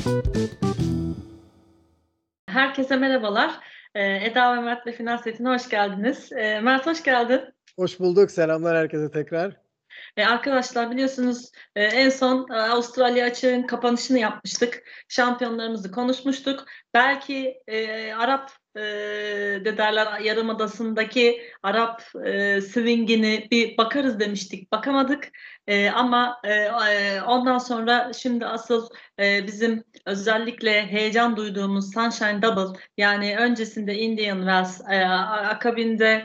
Herkese merhabalar. Eda ve Mert'le Final Setine hoş geldiniz. Mert hoş geldin. Hoş bulduk. Selamlar herkese tekrar. Arkadaşlar biliyorsunuz en son Avustralya Açık'ın kapanışını yapmıştık. Şampiyonlarımızı konuşmuştuk. Belki Arap de derler Yarımadası'ndaki Arap swingini bir bakarız demiştik. Bakamadık. Ama ondan sonra şimdi asıl bizim özellikle heyecan duyduğumuz Sunshine Double, yani öncesinde Indian Wells, akabinde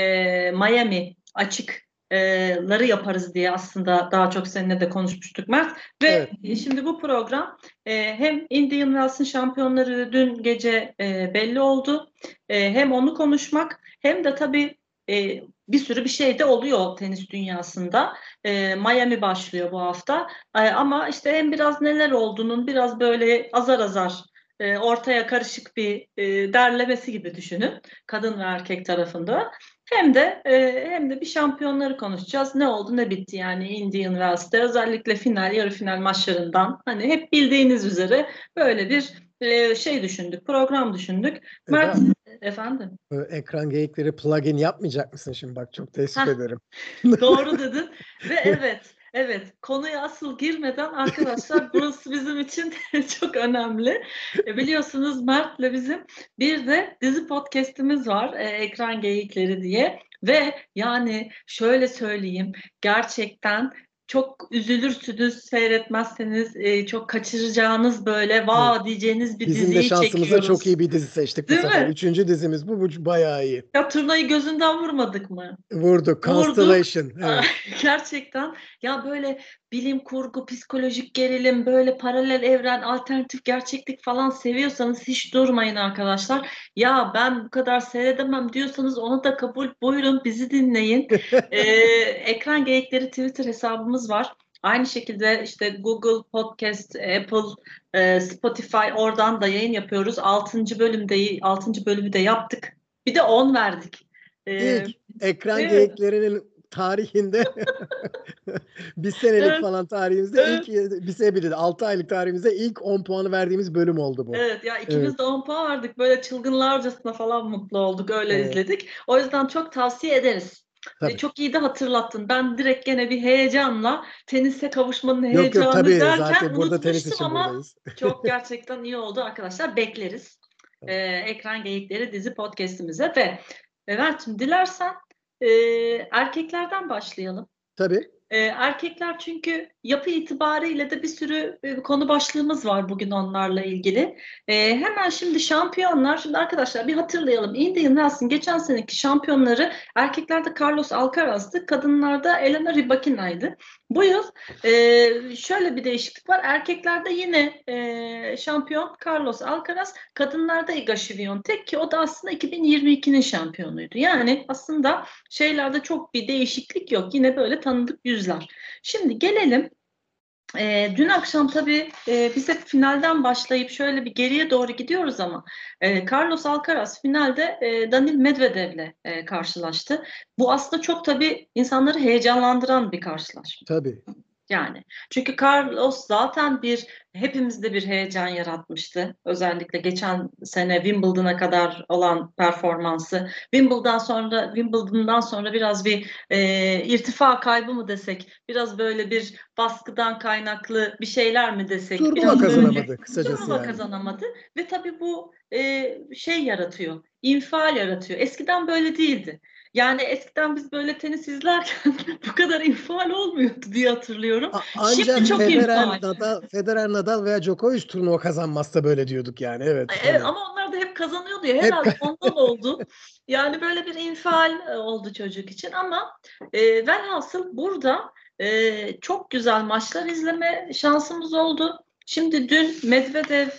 Miami açık ları yaparız diye aslında daha çok seninle de konuşmuştuk Mert. Ve Evet. Şimdi bu program hem Indian Wells'ın şampiyonları dün gece belli oldu. Hem onu konuşmak hem de tabii bir sürü bir şey de oluyor tenis dünyasında. Miami başlıyor bu hafta. Ama işte hem biraz neler olduğunun biraz böyle azar azar ortaya karışık bir derlemesi gibi düşünün. Kadın ve erkek tarafında. Hem de bir şampiyonları konuşacağız. Ne oldu ne bitti yani Indian Wells'te, özellikle final, yarı final maçlarından. Hani hep bildiğiniz üzere böyle bir şey düşündük, program düşündük. Mert, Eda, efendim. ekran geyikleri plugin yapmayacak mısın şimdi? Bak çok teessüf Heh, ederim. doğru dedin. Ve evet, konuya asıl girmeden arkadaşlar, burası bizim için çok önemli. Biliyorsunuz Mert'le bizim bir de dizi podcast'imiz var, Ekran Geyikleri diye. Ve yani şöyle söyleyeyim, gerçekten çok üzülürsünüz seyretmezseniz, çok kaçıracağınız, böyle Evet. vaa diyeceğiniz bir Bizim de diziyi şansımıza çok çekiyoruz. iyi bir dizi seçtik bu Değil sefer. mi? 3. dizimiz bu. Bu bayağı iyi. Ya turnayı gözünden vurmadık mı? Vurduk. Vurduk. Constellation. Evet. Gerçekten ya, böyle bilim kurgu, psikolojik gerilim, böyle paralel evren, alternatif gerçeklik falan seviyorsanız hiç durmayın arkadaşlar. Ya ben bu kadar seyredemem diyorsanız onu da kabul, buyurun bizi dinleyin. Ekran Geyikleri Twitter hesabımız var. Aynı şekilde işte Google Podcast, Apple, Spotify, oradan da yayın yapıyoruz. 6. bölümü de yaptık. Bir de 10 verdik. İlk Ee, ekran evet, geyiklerinin tarihinde bir senelik evet, falan tarihimizde evet. ilk bir sene bir de 6 aylık tarihimizde ilk 10 puanı verdiğimiz bölüm oldu bu. Evet ya, Evet. ikimiz de 10 puan verdik. Böyle çılgınlarcasına falan mutlu olduk. Öyle Evet. izledik. O yüzden çok tavsiye ederiz. Tabii. Çok iyi de hatırlattın. Ben direkt gene bir heyecanla tenise kavuşmanın Yok yok heyecanı tabii. derken Zaten burada tenis unutmuştum için ama buradayız. çok gerçekten iyi oldu arkadaşlar. Bekleriz. Ekran Geyikleri dizi podcast'imize ve Mert'cim, dilersen e, erkeklerden başlayalım. Tabii. Erkekler, çünkü yapı itibariyle de bir sürü konu başlığımız var bugün onlarla ilgili. Hemen şimdi şampiyonlar. Şimdi arkadaşlar bir hatırlayalım. Indian Wells'in geçen seneki şampiyonları erkeklerde Carlos Alcaraz'dı. Kadınlarda Elena Rybakina'ydı. Bu yıl şöyle bir değişiklik var. Erkeklerde yine şampiyon Carlos Alcaraz. Kadınlarda Iga Świątek, ki o da aslında 2022'nin şampiyonuydu. Yani aslında şeylerde çok bir değişiklik yok. Yine böyle tanıdık yüzler. Şimdi gelelim. Dün akşam tabii biz hep finalden başlayıp şöyle bir geriye doğru gidiyoruz ama Carlos Alcaraz finalde Daniil Medvedev'le karşılaştı. Bu aslında çok tabii insanları heyecanlandıran bir karşılaşma. Tabii. Yani çünkü Carlos zaten hepimizde bir heyecan yaratmıştı. Özellikle geçen sene Wimbledon'a kadar olan performansı. Wimbledon'dan sonra biraz bir irtifa kaybı mı desek, biraz böyle bir baskıdan kaynaklı bir şeyler mi desek, Turnuva biraz böyle kazanamadı kısacası turnuva yani. kazanamadı ve tabii bu şey yaratıyor, infial yaratıyor. Eskiden böyle değildi. Yani eskiden biz böyle tenis izlerken bu kadar infial olmuyordu diye hatırlıyorum. Şimdi Ancak çok infial. Federer, Nadal veya Djokovic turnuva kazanmazsa böyle diyorduk yani. Evet. Evet, Hani ama onlar da hep kazanıyordu ya, hep herhalde ondan oldu. Yani böyle bir infial oldu çocuk için ama velhasıl burada çok güzel maçlar izleme şansımız oldu. Şimdi dün Medvedev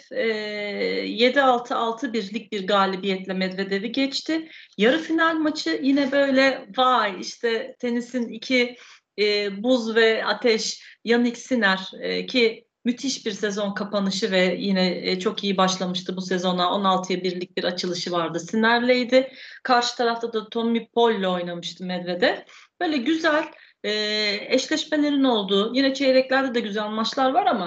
7-6, 6-1'lik bir galibiyetle Medvedev'i geçti. Yarı final maçı yine böyle vay, işte tenisin iki buz ve ateş, Jannik Sinner, ki müthiş bir sezon kapanışı ve yine çok iyi başlamıştı bu sezona. 16'ya 1'lik bir açılışı vardı. Siner'leydi. Karşı tarafta da Tommy Paul'le oynamıştı Medvedev. Böyle güzel eşleşmelerin olduğu, yine çeyreklerde de güzel maçlar var ama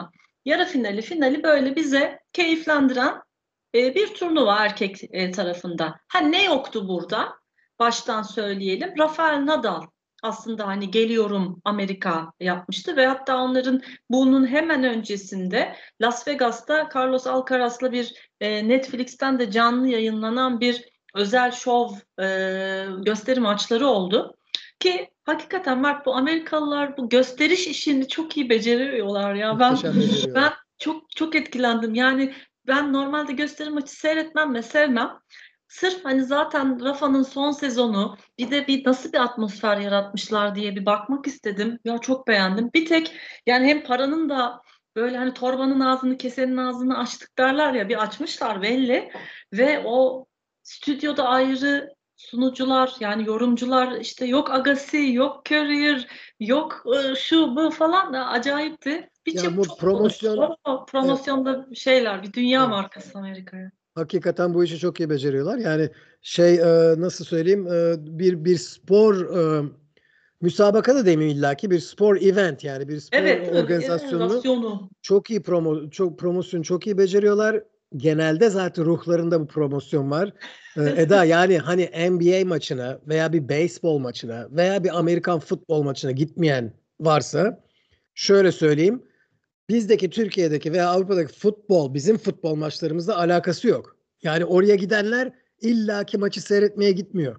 yarı finali, finali böyle bize keyiflendiren bir turnuva erkek tarafında. Ha ne yoktu burada? Baştan söyleyelim. Rafael Nadal aslında hani geliyorum Amerika yapmıştı ve hatta onların bunun hemen öncesinde Las Vegas'ta Carlos Alcaraz'la bir Netflix'ten de canlı yayınlanan bir özel şov gösteri maçları oldu. Ki hakikaten Mert, bu Amerikalılar bu gösteriş işini çok iyi beceriyorlar ya. Muhteşem Ben beceriyorlar. çok etkilendim. Yani ben normalde gösteri maçı seyretmem ve sevmem. Sırf hani zaten Rafa'nın son sezonu, bir de bir nasıl bir atmosfer yaratmışlar diye bir bakmak istedim. Ya çok beğendim. Bir tek yani hem paranın da böyle hani torbanın ağzını kesenin ağzını açtık derler ya, bir açmışlar belli ve o stüdyoda ayrı sunucular, yani yorumcular, işte yok Agassi, yok Courier, yok şu bu falan, da acayipti. Ya Birçok bu çok konuştuk promosyon, ama evet, promosyonda şeyler, bir dünya evet. markası Amerika'ya. Hakikaten bu işi çok iyi beceriyorlar. Yani şey, nasıl söyleyeyim, bir spor müsabaka da demeyeyim, illaki bir spor event, yani bir spor Evet, değil mi? organizasyonunu Organizasyonu. çok iyi promosyon çok iyi beceriyorlar. Genelde zaten ruhlarında bu promosyon var. Eda, yani hani NBA maçına veya bir beyzbol maçına veya bir Amerikan futbol maçına gitmeyen varsa, şöyle söyleyeyim. Bizdeki, Türkiye'deki veya Avrupa'daki futbol bizim futbol maçlarımızla alakası yok. Yani oraya gidenler illaki maçı seyretmeye gitmiyor.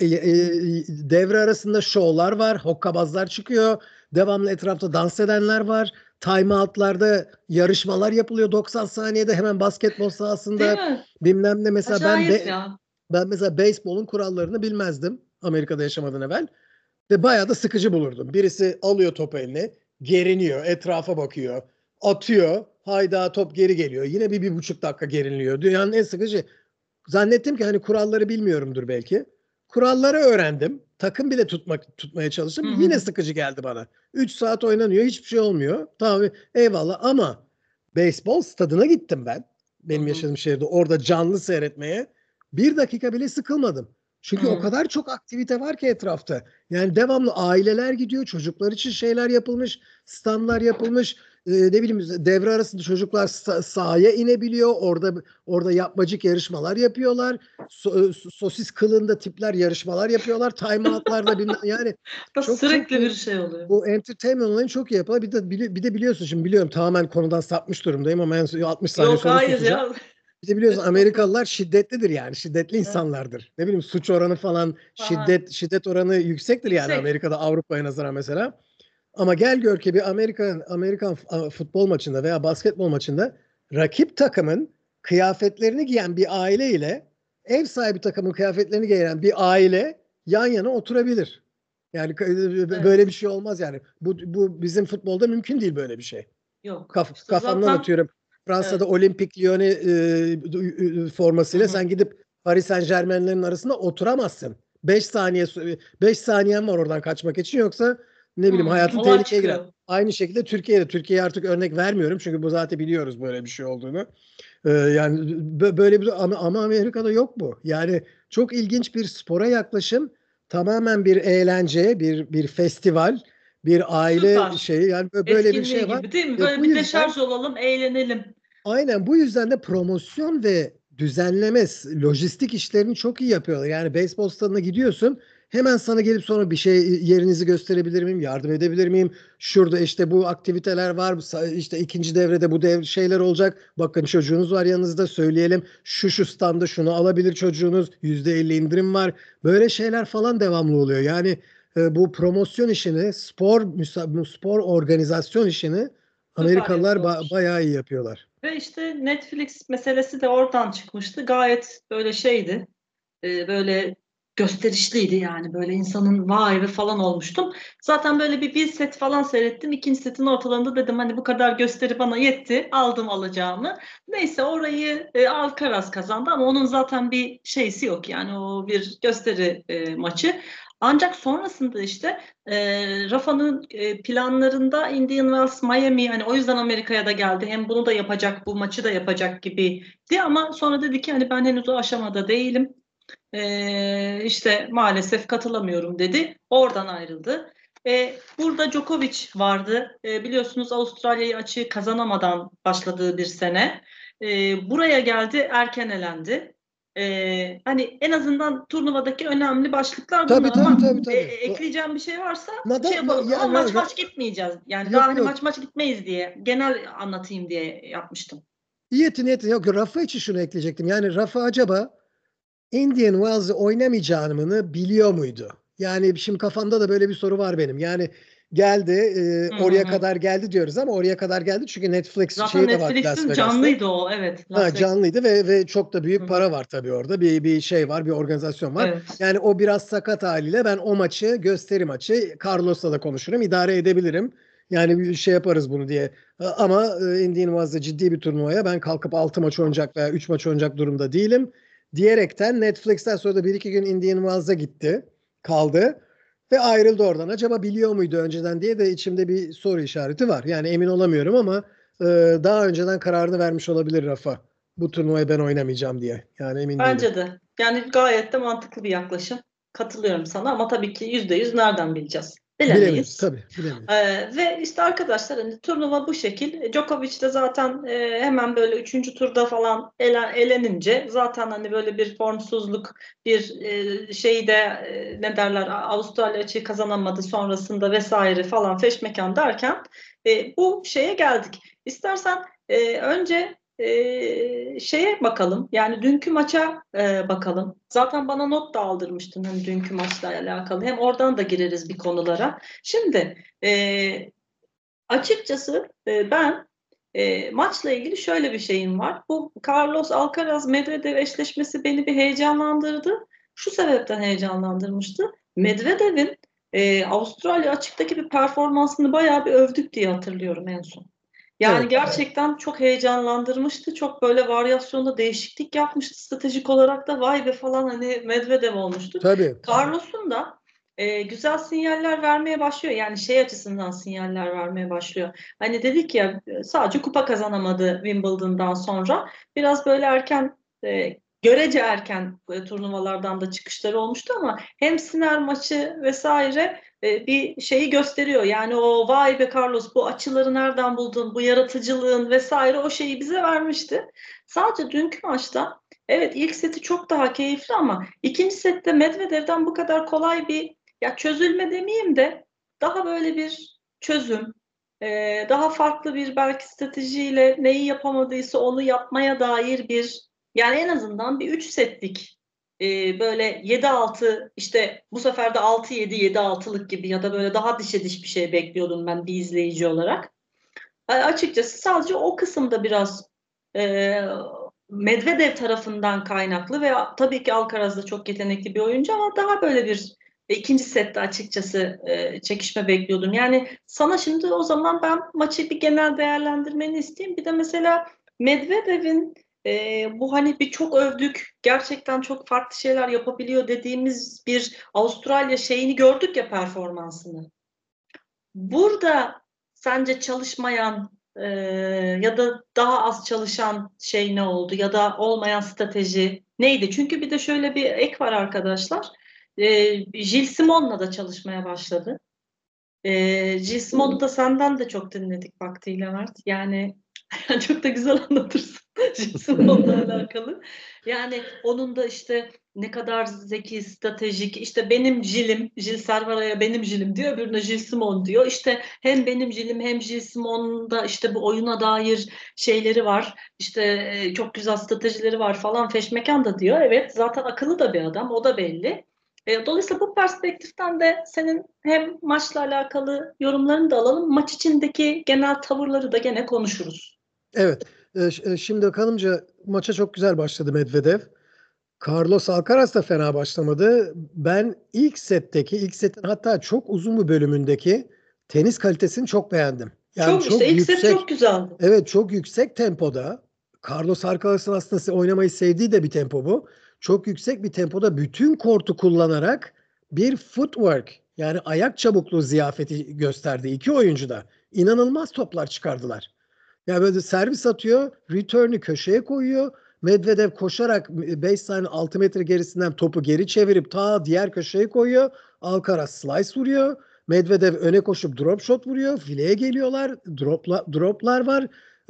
Devre arasında şovlar var, hokkabazlar çıkıyor, devamlı etrafta dans edenler var. Timeout'larda yarışmalar yapılıyor 90 saniyede, hemen basketbol Değil sahasında mi? bilmem ne. Mesela Acayip ya. ben mesela beyzbolun kurallarını bilmezdim Amerika'da yaşamadan evvel. Ve bayağı da sıkıcı bulurdum. Birisi alıyor topu eline, geriniyor, etrafa bakıyor, atıyor, hayda top geri geliyor. Yine bir buçuk dakika geriliyor. Dünyanın en sıkıcı. Zannettim ki hani kuralları bilmiyorumdur belki. Kuralları öğrendim. Takım bile tutmaya Hı çalıştım. Yine hı. sıkıcı geldi bana. 3 saat oynanıyor, hiçbir şey olmuyor. Tamam, eyvallah, ama beyzbol stadına gittim ben. Hı Benim hı. yaşadığım şehirde, orada canlı seyretmeye. Bir dakika bile sıkılmadım. Çünkü o Hı. kadar çok aktivite var ki etrafta. Yani devamlı aileler gidiyor, çocuklar için şeyler yapılmış, standlar yapılmış. Ne bileyim, devre arasında çocuklar sahaya inebiliyor. Orada yapmacık yarışmalar yapıyorlar. Sosis kılığında tipler yarışmalar yapıyorlar. Timeout'larda bilmem, yani çok Sürekli bir bu şey oluyor. bu entertainment olayını çok iyi yapıyorlar. Bir de biliyorsun, şimdi biliyorum tamamen konudan sapmış durumdayım ama en 60 saniye Yok sonra hayır susacağım. ya. Bir de biliyorsun Estağfurullah. Amerikalılar şiddetlidir, yani şiddetli Evet. insanlardır. Ne bileyim, suç oranı falan, Aha. şiddet oranı yüksektir yani Yüksek. Amerika'da, Avrupa'ya nazaran mesela. Ama gel gör ki bir Amerikan futbol maçında veya basketbol maçında rakip takımın kıyafetlerini giyen bir aile ile ev sahibi takımın kıyafetlerini giyen bir aile yan yana oturabilir. Yani böyle Evet. bir şey olmaz yani. Bu bizim futbolda mümkün değil, böyle bir şey. Yok. İşte Kafamdan zaten atıyorum. Fransa'da evet. Olimpik Lyonn'u Hı formasıyla hı. sen gidip Paris Saint-Germain'lerin arasında oturamazsın. 5 saniyen var oradan kaçmak için, yoksa ne bileyim, hayatın Olay tehlikeye girer. çıkıyor. Aynı şekilde Türkiye'ye artık örnek vermiyorum çünkü bu zaten biliyoruz böyle bir şey olduğunu. Yani böyle bir, ama Amerika'da yok bu. Yani çok ilginç bir spora yaklaşım, tamamen bir eğlence, bir festival, bir aile Süper. şeyi, yani böyle bir Etkinliği şey var. gibi değil mi? Ve Böyle bu bir yüzden, deşarj olalım, eğlenelim. aynen bu yüzden de promosyon ve düzenleme, lojistik işlerini çok iyi yapıyorlar. Yani beyzbol stadına gidiyorsun, hemen sana gelip sonra bir şey, yerinizi gösterebilir miyim, yardım edebilir miyim? Şurada işte bu aktiviteler var, işte ikinci devrede bu şeyler olacak. Bakın çocuğunuz var yanınızda, söyleyelim. Şu standa şunu alabilir çocuğunuz, %50 indirim var. Böyle şeyler falan devamlı oluyor. Yani bu promosyon işini, spor organizasyon işini Süper Amerikalılar yapıyorlar. bayağı iyi yapıyorlar. Ve işte Netflix meselesi de oradan çıkmıştı. Gayet böyle şeydi. Böyle gösterişliydi yani. Böyle insanın vay ve falan olmuştum. Zaten böyle bir set falan seyrettim. İkinci setin ortalarında dedim hani bu kadar gösteri bana yetti. Aldım alacağımı. Neyse, orayı Alcaraz kazandı ama onun zaten bir şeysi yok. Yani o bir gösteri maçı. Ancak sonrasında işte Rafa'nın planlarında Indian Wells, Miami, hani o yüzden Amerika'ya da geldi. Hem bunu da yapacak, bu maçı da yapacak gibiydi ama sonra dedi ki hani ben henüz o aşamada değilim. İşte maalesef katılamıyorum dedi. Oradan ayrıldı. Burada Djokovic vardı. Biliyorsunuz Avustralya'yı açığı kazanamadan başladığı bir sene. Buraya geldi, erken elendi. Hani en azından turnuvadaki önemli başlıklar bunlar ama Tabii. ekleyeceğim bir şey varsa şey Nada, yapalım ya, ama maç maç gitmeyeceğiz. Yani daha yok hani yok. maç gitmeyiz diye genel anlatayım diye yapmıştım. Niyetin yok. Rafa için şunu ekleyecektim. Yani Rafa acaba Indian Wells'ı oynamayacağını biliyor muydu? Yani şimdi kafamda da böyle bir soru var benim. Yani geldi, Hı hı oraya hı. kadar geldi diyoruz ama oraya kadar geldi çünkü Netflix Zaten şeyi de var Las Netflix'in Vegas'ta. canlıydı o, evet, Ha, Las Vegas. canlıydı ve çok da Hı büyük hı. para var tabii orada. Bir şey var, bir organizasyon var. Evet. Yani o biraz sakat haliyle ben o maçı, gösteri maçı Carlos'la da konuşurum, idare edebilirim. Yani bir şey yaparız bunu diye. Ama Indian Wells'da ciddi bir turnuvaya ben kalkıp 6 maç oynayacak veya 3 maç oynayacak durumda değilim. Diyerekten Netflix'ten sonra da 1-2 gün Indian Wells'a gitti. Kaldı. Ve ayrıldı oradan. Acaba biliyor muydu önceden diye de içimde bir soru işareti var. Yani emin olamıyorum ama e, daha önceden kararını vermiş olabilir Rafa. Bu turnuvayı ben oynamayacağım diye. Yani emin değilim. Bence de. Yani gayet de mantıklı bir yaklaşım. Katılıyorum sana ama tabii ki %100 nereden bileceğiz? Bilemeyiz Bilemeyiz. tabii. Bilemeyiz. Ve işte arkadaşlar hani turnuva bu şekil. Djokovic de zaten hemen böyle üçüncü turda falan elenince zaten hani böyle bir formsuzluk, bir şeyi de ne derler, Avustralya açığı kazanamadı sonrasında vesaire falan feşmekan derken bu şeye geldik. İstersen önce şeye bakalım. Yani dünkü maça bakalım. Zaten bana not da aldırmıştın hani dünkü maçla alakalı. Hem oradan da gireriz bir konulara. Şimdi açıkçası ben maçla ilgili şöyle bir şeyim var. Bu Carlos Alcaraz Medvedev eşleşmesi beni bir heyecanlandırdı. Şu sebepten heyecanlandırmıştı. Medvedev'in Avustralya açıktaki bir performansını bayağı bir övdük diye hatırlıyorum en son. Yani Evet. gerçekten çok heyecanlandırmıştı. Çok böyle varyasyonda değişiklik yapmıştı. Stratejik olarak da vay be falan hani Medvedev olmuştu. Tabii. Carlos'un da güzel sinyaller vermeye başlıyor. Yani şey açısından sinyaller vermeye başlıyor. Hani dedik ya sadece kupa kazanamadı Wimbledon'dan sonra. Biraz böyle erken görece erken turnuvalardan da çıkışları olmuştu ama hem Sinner maçı vesaire bir şeyi gösteriyor. Yani o vay be Carlos bu açıları nereden buldun, bu yaratıcılığın vesaire o şeyi bize vermişti. Sadece dünkü maçta evet ilk seti çok daha keyifli ama ikinci sette Medvedev'den bu kadar kolay bir ya çözülme demeyeyim de daha böyle bir çözüm, daha farklı bir belki stratejiyle neyi yapamadıysa onu yapmaya dair bir yani en azından bir 3 setlik böyle 7-6 işte bu sefer de 6-7 7-6'lık gibi ya da böyle daha dişe diş bir şey bekliyordum ben bir izleyici olarak. Açıkçası sadece o kısımda biraz e, Medvedev tarafından kaynaklı ve tabii ki Alcaraz da çok yetenekli bir oyuncu ama daha böyle bir ikinci sette açıkçası çekişme bekliyordum. Yani sana şimdi o zaman ben maçı bir genel değerlendirmeni isteyeyim. Bir de mesela Medvedev'in bu hani bir çok övdük, gerçekten çok farklı şeyler yapabiliyor dediğimiz bir Avustralya şeyini gördük ya performansını. Burada sence çalışmayan ya da daha az çalışan şey ne oldu ya da olmayan strateji neydi? Çünkü bir de şöyle bir ek var arkadaşlar. Gilles Simon'la da çalışmaya başladı. Gilles Simon'u da senden de çok dinledik vaktiyle Mert. Yani çok da güzel anlatırsın Simon'la alakalı. Yani onun da işte ne kadar zeki, stratejik, işte benim Jill'im, Jill Servara'ya benim Jill'im diyor, öbürüne Jill Simon diyor. İşte hem benim Jill'im hem Jill Simon'un da işte bu oyuna dair şeyleri var. İşte çok güzel stratejileri var falan feşmekan da diyor. Evet zaten akıllı da bir adam, o da belli. Dolayısıyla bu perspektiften de senin hem maçla alakalı yorumlarını da alalım. Maç içindeki genel tavırları da gene konuşuruz. Evet. Şimdi kanımca maça çok güzel başladı Medvedev. Carlos Alcaraz da fena başlamadı. Ben ilk setin hatta çok uzun bir bölümündeki tenis kalitesini çok beğendim. Yani Çok işte çok ilk set yüksek, çok güzeldi. evet çok yüksek tempoda. Carlos Alcaraz'ın aslında oynamayı sevdiği de bir tempo bu. Çok yüksek bir tempoda bütün kortu kullanarak bir footwork yani ayak çabukluğu ziyafeti gösterdi iki oyuncu da. İnanılmaz toplar çıkardılar. Yani böyle servis atıyor, return'ü köşeye koyuyor. Medvedev koşarak baseline 6 metre gerisinden topu geri çevirip ta diğer köşeye koyuyor. Alcaraz slice vuruyor. Medvedev öne koşup drop shot vuruyor. Fileye geliyorlar. Droplar var.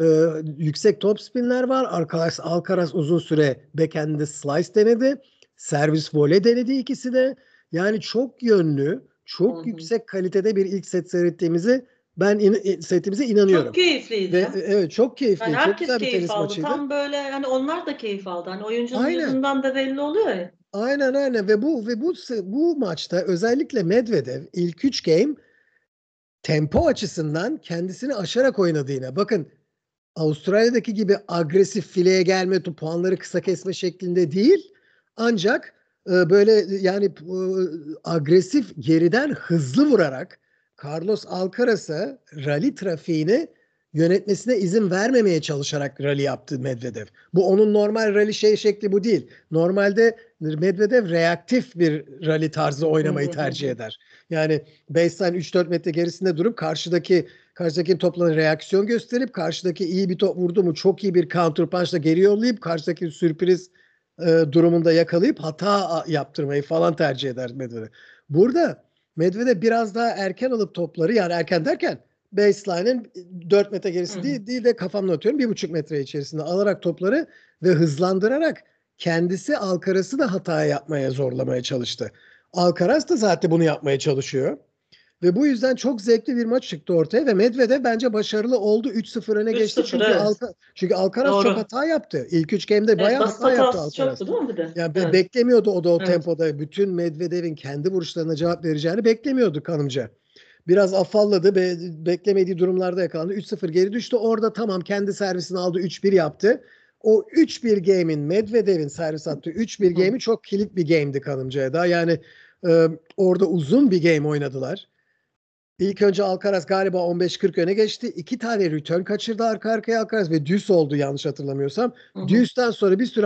Yüksek top spinler var. Alcaraz uzun süre backhand'de slice denedi. Servis voley denedi ikisi de. Yani çok yönlü, çok yüksek kalitede bir ilk set seyrettiğimize inanıyorum. Çok keyifliydi Ve ya. evet, çok keyifli. Yani Çok herkes güzel bir keyif tenis aldı. maçıydı. Tam böyle hani onlar da keyif aldı. Hani oyuncunun Aynen. yüzünden de belli oluyor ya. Aynen ve bu maçta özellikle Medvedev ilk 3 game tempo açısından kendisini aşarak oynadığına. Bakın, Avustralya'daki gibi agresif fileye gelme, puanları kısa kesme şeklinde değil. Ancak böyle yani agresif geriden hızlı vurarak Carlos Alcaraz'a rally trafiğini yönetmesine izin vermemeye çalışarak rally yaptı Medvedev. Bu onun normal rally şekli bu değil. Normalde Medvedev reaktif bir rally tarzı oynamayı tercih eder. Yani baseline 3-4 metre gerisinde durup karşıdaki toplara reaksiyon gösterip karşıdaki iyi bir top vurdu mu çok iyi bir counter punch'la geri yollayıp karşıdaki sürpriz durumunda yakalayıp hata yaptırmayı falan tercih eder Medvedev. Burada Medvedev biraz daha erken alıp topları, yani erken derken baseline'ın 4 metre gerisi değil de kafamla atıyorum 1,5 metre içerisinde alarak topları ve hızlandırarak kendisi Alcaraz'ı da hata yapmaya zorlamaya çalıştı. Alcaraz da zaten bunu yapmaya çalışıyor. Ve bu yüzden çok zevkli bir maç çıktı ortaya ve Medvedev bence başarılı oldu. 3-0 öne geçti. 3-0, evet. Çünkü Alcaraz çok Doğru. hata yaptı. İlk 3 game'de bayağı basit hata yaptı hatası Alcaraz. çoktu değil mi bir de? Yani beklemiyordu o Evet. tempoda. Bütün Medvedev'in kendi vuruşlarına cevap vereceğini beklemiyordu kanımca. Biraz afalladı ve beklemediği durumlarda yakalandı. 3-0 geri düştü. Orada tamam, kendi servisini aldı, 3-1 yaptı. O 3-1 game'in, Medvedev'in servis attığı 3-1 game'i çok kilit bir game'di kanımcaya da. Yani orada uzun bir game oynadılar. İlk önce Alcaraz galiba 15-40 öne geçti. 2 tane return kaçırdı arka arkaya Alcaraz ve düz oldu yanlış hatırlamıyorsam. Düzden sonra bir süre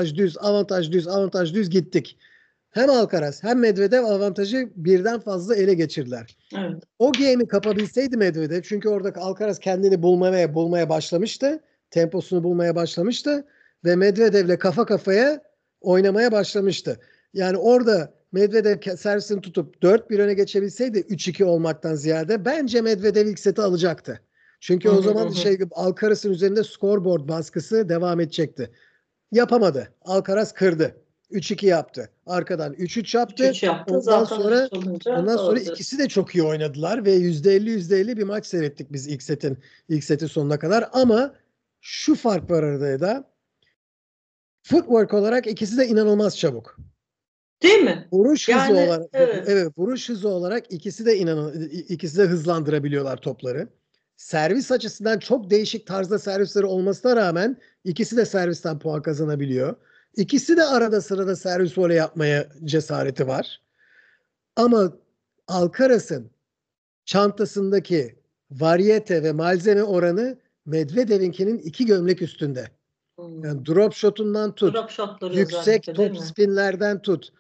avantaj düz gittik. Hem Alcaraz hem Medvedev avantajı birden fazla ele geçirdiler. Evet. O game'i kapabilseydi Medvedev, çünkü orada Alcaraz kendini bulmaya başlamıştı. Temposunu bulmaya başlamıştı ve Medvedev'le kafa kafaya oynamaya başlamıştı. Yani orada Medvedev servisini tutup 4-1 öne geçebilseydi 3-2 olmaktan ziyade bence Medvedev ilk seti alacaktı. Çünkü o zaman Alcaraz'ın üzerinde scoreboard baskısı devam edecekti. Yapamadı. Alcaraz kırdı. 3-2 yaptı. Arkadan 3-3 yaptı. 3-3 yaptı. Ondan Zaten ondan sonra ikisi de çok iyi oynadılar ve %50 bir maç seyrettik biz ilk setin sonuna kadar, ama şu fark var arada da, footwork olarak ikisi de inanılmaz çabuk. Değil mi? Vuruş hızı olarak, evet. vuruş hızı olarak ikisi de hızlandırabiliyorlar topları. Servis açısından çok değişik tarzda servisleri olmasına rağmen ikisi de servisten puan kazanabiliyor. İkisi de arada sırada servis voley yapmaya cesareti var. Ama Alcaraz'ın çantasındaki varyete ve malzeme oranı Medvedev'inkinin 2 gömlek üstünde. Yani drop shot'undan tut, Drop shot'ları yüksek top spinlerden tut,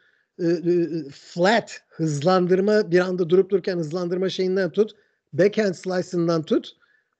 flat hızlandırma, bir anda durup dururken hızlandırma şeyinden tut, backhand slice'ından tut,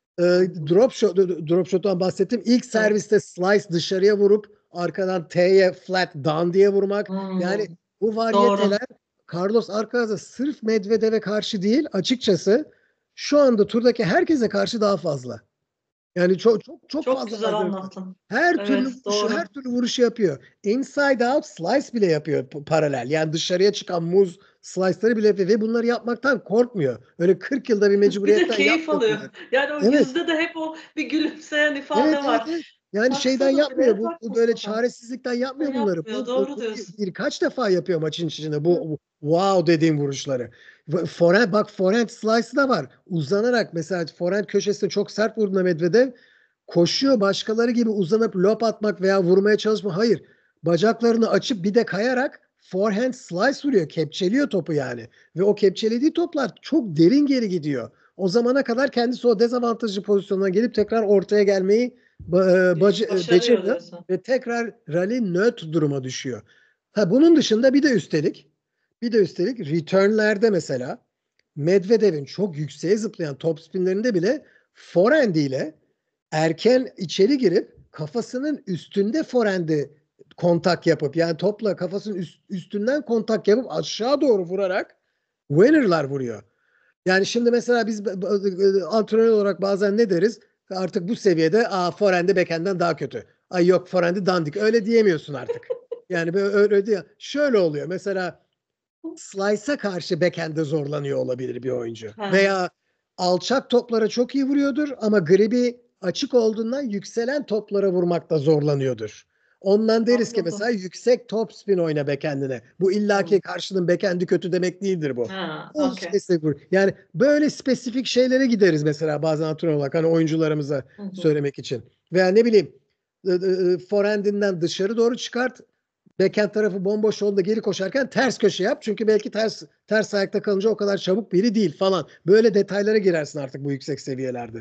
drop shot'tan bahsettim. İlk serviste slice dışarıya vurup arkadan T'ye flat down diye vurmak. Yani bu varyeteler Carlos Alcaraz'a sırf Medvedev'e karşı değil, açıkçası şu anda turdaki herkese karşı daha fazla. Yani çok fazla güzel anlattın. Her türlü vuruşu yapıyor. Inside out slice bile yapıyor paralel. Yani dışarıya çıkan muz slice'ları bile yapıyor ve bunları yapmaktan korkmuyor. Öyle 40 yılda bir mecburiyetten bir de keyif alıyor. Yani o yüzde de hep o bir gülümseyen ifade var. Evet. Yani şeyden yapmıyor. Bu böyle çaresizlikten yapmıyor bunları. Doğru diyorsun. Birkaç defa yapıyor maçın içinde bu wow dediğim vuruşları. Forehand slice'ı da var. Uzanarak mesela forehand köşesinde çok sert vurduğunda Medvedev koşuyor, başkaları gibi uzanıp lob atmak veya vurmaya çalışma. Hayır. Bacaklarını açıp bir de kayarak forehand slice vuruyor. Kepçeliyor topu yani. Ve o kepçelediği toplar çok derin geri gidiyor. O zamana kadar kendisi o dezavantajlı pozisyonuna gelip tekrar ortaya gelmeyi beceriyor ve tekrar rally nötr duruma düşüyor. Bunun dışında bir de üstelik returnlerde mesela Medvedev'in çok yükseğe zıplayan top spinlerinde bile forehandiyle erken içeri girip kafasının üstünde forehand'i kontak yapıp, yani topla kafasının üstünden kontak yapıp aşağı doğru vurarak winner'lar vuruyor. Yani şimdi mesela biz antrenör olarak bazen ne deriz? Artık bu seviyede forehand'i backhand'den daha kötü. Ay yok forehand'i dandik. Öyle diyemiyorsun artık. Yani öyle değil. Şöyle oluyor. Mesela slice'a karşı backhand'de zorlanıyor olabilir bir oyuncu. Ha. Veya alçak toplara çok iyi vuruyordur ama gribi açık olduğundan yükselen toplara vurmakta zorlanıyordur. Ondan deriz ki Anladım. mesela yüksek top spin oyna backhand'ine. Bu illaki karşının backhand'i kötü demek değildir bu. Ha, O okey. spesifik. Yani böyle spesifik şeylere gideriz mesela bazen antrenör olarak hani oyuncularımıza Hı hı. söylemek için. Veya ne bileyim forehand'inden dışarı doğru çıkart. Backhand tarafı bomboş olduğunda geri koşarken ters köşe yap. Çünkü belki ters ayakta kalınca o kadar çabuk biri değil falan. Böyle detaylara girersin artık bu yüksek seviyelerde.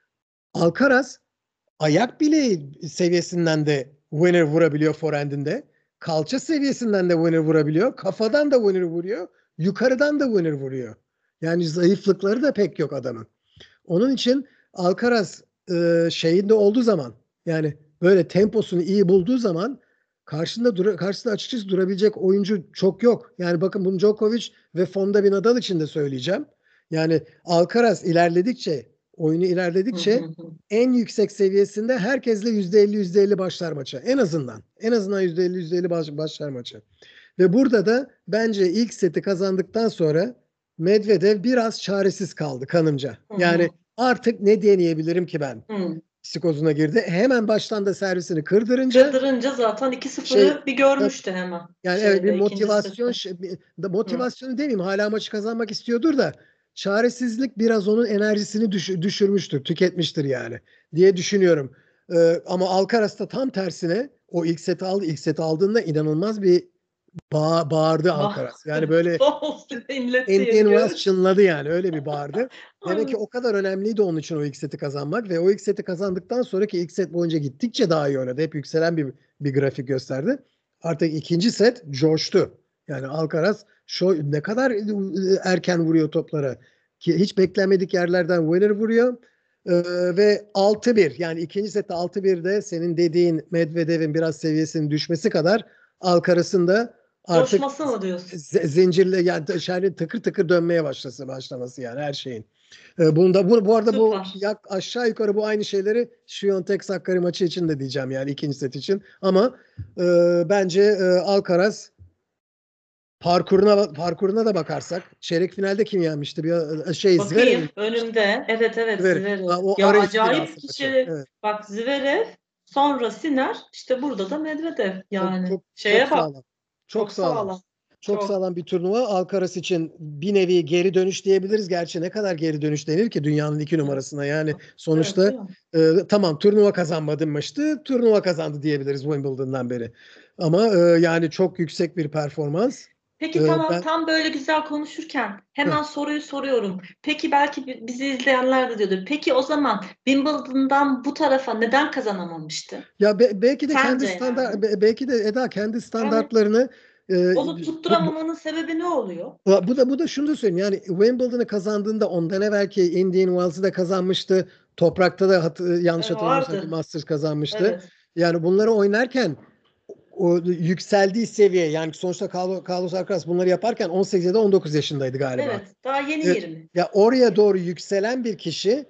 Alcaraz ayak bileği seviyesinden de winner vurabiliyor forehand'inde. Kalça seviyesinden de winner vurabiliyor. Kafadan da winner vuruyor. Yukarıdan da winner vuruyor. Yani zayıflıkları da pek yok adamın. Onun için Alcaraz şeyinde olduğu zaman yani böyle temposunu iyi bulduğu zaman karşısında açıkçası durabilecek oyuncu çok yok. Yani bakın bunu Djokovic ve Fonda bir Nadal için de söyleyeceğim. Yani Alcaraz oyunu Hı ilerledikçe hı hı. en yüksek seviyesinde herkesle %50 başlar maça. En azından. En azından %50 başlar maça. Ve burada da bence ilk seti kazandıktan sonra Medvedev biraz çaresiz kaldı kanımca. Hı Yani hı. artık ne deneyebilirim ki ben? Hı. Psikozuna girdi. Hemen baştan da servisini kırdırınca Kırdırınca zaten şey 2-0'ı bir görmüştü hemen yani evet bir şeyde ikinci motivasyon sette. Hı. motivasyonu demeyeyim hala maçı kazanmak istiyordur da çaresizlik biraz onun enerjisini düşürmüştür, tüketmiştir yani diye düşünüyorum. Ama Alcaraz da tam tersine o ilk seti aldı. İlk seti aldığında inanılmaz bir bağırdı Bah. Alcaraz. Yani böyle Sol inletti Indian yeni Wells göğüs. çınladı yani öyle bir bağırdı. Demek ki Aynen. o kadar önemliydi onun için o ilk seti kazanmak ve o ilk seti kazandıktan sonraki ilk set boyunca gittikçe daha iyi oynadı. Hep yükselen bir grafik gösterdi. Artık ikinci set coştu. Yani Alcaraz ne kadar erken vuruyor toplara ki hiç beklenmedik yerlerden winner vuruyor. Ve 6-1 yani ikinci sette 6-1'de senin dediğin Medvedev'in biraz seviyesinin düşmesi kadar Alcaraz'ın da artık Coşması mı diyorsun? zincirle yani tıkır tıkır dönmeye başlaması yani her şeyin. Bu arada Süper. aşağı yukarı bu aynı şeyleri Świątek Sakkari maçı için de diyeceğim yani ikinci set için. Ama bence Alcaraz parkuruna da bakarsak çeyrek finalde kim yenmişti? Zverev. Bakayım önümde. Evet evet Zverev. Zverev. O Ya arayüzü acayip binası maçı. kişi. Evet. Bak Zverev sonra Sinner işte burada da Medvedev Çok yani. çok çok Şeye bak sağlam. Çok çok sağlam. sağlam. Çok Çok. sağlam bir turnuva. Alcaraz için bir nevi geri dönüş diyebiliriz. Gerçi ne kadar geri dönüş denir ki dünyanın 2 Evet, numarasına. Yani evet sonuçta değil mi? tamam turnuva kazanmamıştı. Turnuva kazandı diyebiliriz Wimbledon'dan beri. Ama yani çok yüksek bir performans. Peki tamam Ben tam böyle güzel konuşurken heh. hemen soruyu soruyorum. Peki belki bizi izleyenler de diyordur. Peki o zaman Wimbledon'dan bu tarafa neden kazanamamıştı? Ya belki de Sence yani? belki de Eda kendi Yani standartlarını e, onu bu, tutturamamanın sebebi ne oluyor? Bu da şunu da söyleyeyim. Yani Wimbledon'ı kazandığında ondan evvelki Indian Wells'ı da kazanmıştı. Toprak'ta da yanlış hatırlamıyorsam bir Vardı. Masters kazanmıştı. Evet. Yani bunları oynarken o yükseldiği seviye yani sonuçta Carlos Alcaraz bunları yaparken 18 ya da 19 yaşındaydı galiba. Evet. Daha yeni E, 20. Ya oraya doğru yükselen bir kişi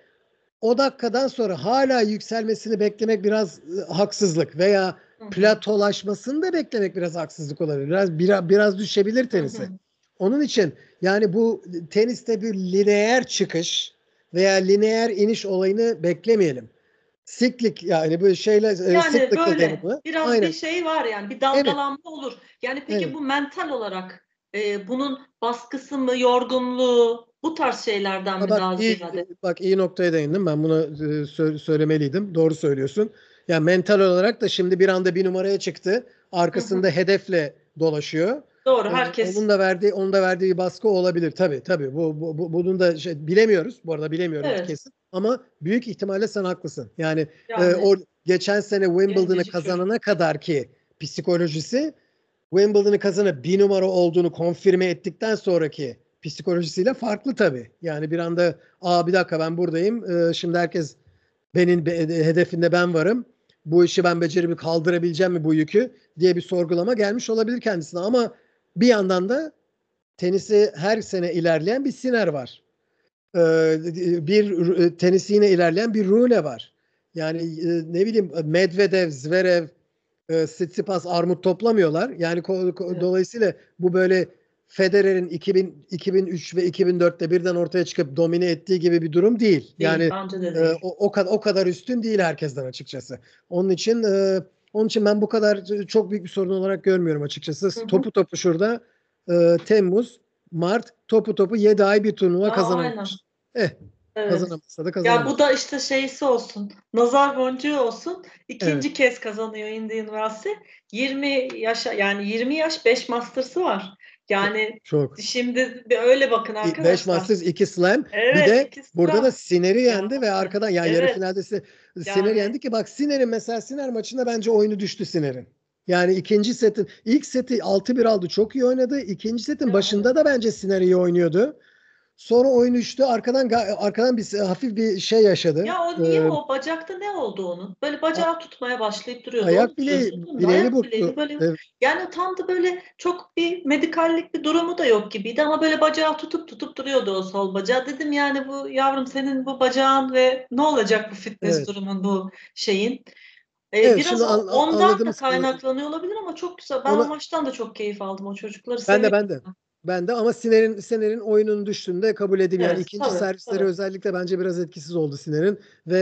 o dakikadan sonra hala yükselmesini beklemek biraz haksızlık veya Hı hı. platolaşmasını da beklemek biraz haksızlık olabilir. Biraz düşebilir Hı tenise. hı. Onun için yani bu teniste bir lineer çıkış veya lineer iniş olayını beklemeyelim. Siklik yani bu şeyle Yani cyclical denir böyle buna. biraz bir Aynen. şey var yani bir Evet. dalgalanma olur. Yani peki Evet. bu mental olarak bunun baskısı mı, yorgunluğu bu tarz şeylerden mi daha ziyade? Bak iyi noktaya değindim. Ben bunu söylemeliydim. Doğru söylüyorsun. Ya mental olarak da şimdi bir anda bir numaraya çıktı. Hı hı. Arkasında hedefle dolaşıyor. Doğru Onun herkes. da verdiği bir baskı olabilir. Tabii. Bunun da bilemiyoruz. Bu arada bilemiyoruz Evet. kesin. Ama büyük ihtimalle sen haklısın. Yani Yani o geçen sene Wimbledon'ı gencecik çocuk. kazanana kadar ki psikolojisi Wimbledon'ı kazanıp bir numara olduğunu konfirme ettikten sonraki psikolojisiyle farklı tabii. Yani bir anda bir dakika ben buradayım. Şimdi herkes benim hedefinde ben varım. Bu işi ben becerip kaldırabileceğim mi bu yükü diye bir sorgulama gelmiş olabilir kendisine. Ama bir yandan da tenisi her sene ilerleyen bir Sinner var. Bir tenisi yine ilerleyen bir Rune var. Yani ne bileyim Medvedev, Zverev, Tsitsipas armut toplamıyorlar. Yani Evet. dolayısıyla bu böyle Federer'in 2003 ve 2004'te birden ortaya çıkıp domine ettiği gibi bir durum değil. Değil. Yani Bence de değil. o kadar üstün değil herkesten açıkçası. Onun için ben bu kadar çok büyük bir sorun olarak görmüyorum açıkçası. Hı hı. Topu şurada Temmuz, Mart topu 7 ay bir turnuva Aynen. kazanamamış. Eh, Evet. kazanamazsa da Ya bu kazanamadı. da işte şeysi olsun. Nazar boncuğu olsun. Evet, İkinci kez kazanıyor Indian Wells. 20 yaşa, yani 20 yaş 5 Masters'ı var. Yani çok. şimdi bir öyle bakın 5 arkadaşlar. Masters 2 Slam. Bir Evet, de ikisi burada da de. Sinner'i yendi ve Yani arkadan yani yarı evet, finalde Sinner'i yani yendi ki bak Sinner maçında bence oyunu düştü Sinner'in. Yani ilk seti 6-1 aldı. Çok iyi oynadı. İkinci setin ya evet. başında da bence Sinner iyi oynuyordu. Sonra oyun düştü. Arkadan hafif bir şey yaşadı. Ya o niye, o bacakta ne oldu onun? Böyle A- bacağı tutmaya başlayıp duruyordu. Onu ayak çözdüm de bileğini ayak bileğini burktu. böyle, Evet, yani tam da böyle çok bir medikallik bir durumu da yok gibiydi ama böyle bacağı tutup duruyordu o sol bacağı. Dedim yani bu yavrum senin bu bacağın ve ne olacak bu fitness evet. durumun, bu şeyin. Evet, Biraz şimdi ondan da anladığımız kaynaklanıyor olabilir ama çok güzel. Ben o ona maçtan da çok keyif aldım. O çocukları ben de seviyorum. ben de. Ben de ama Sinner'in oyunun düştüğünü de kabul edeyim. Yani Evet, ikinci tabii, servisleri tabii. özellikle bence biraz etkisiz oldu Sinner'in ve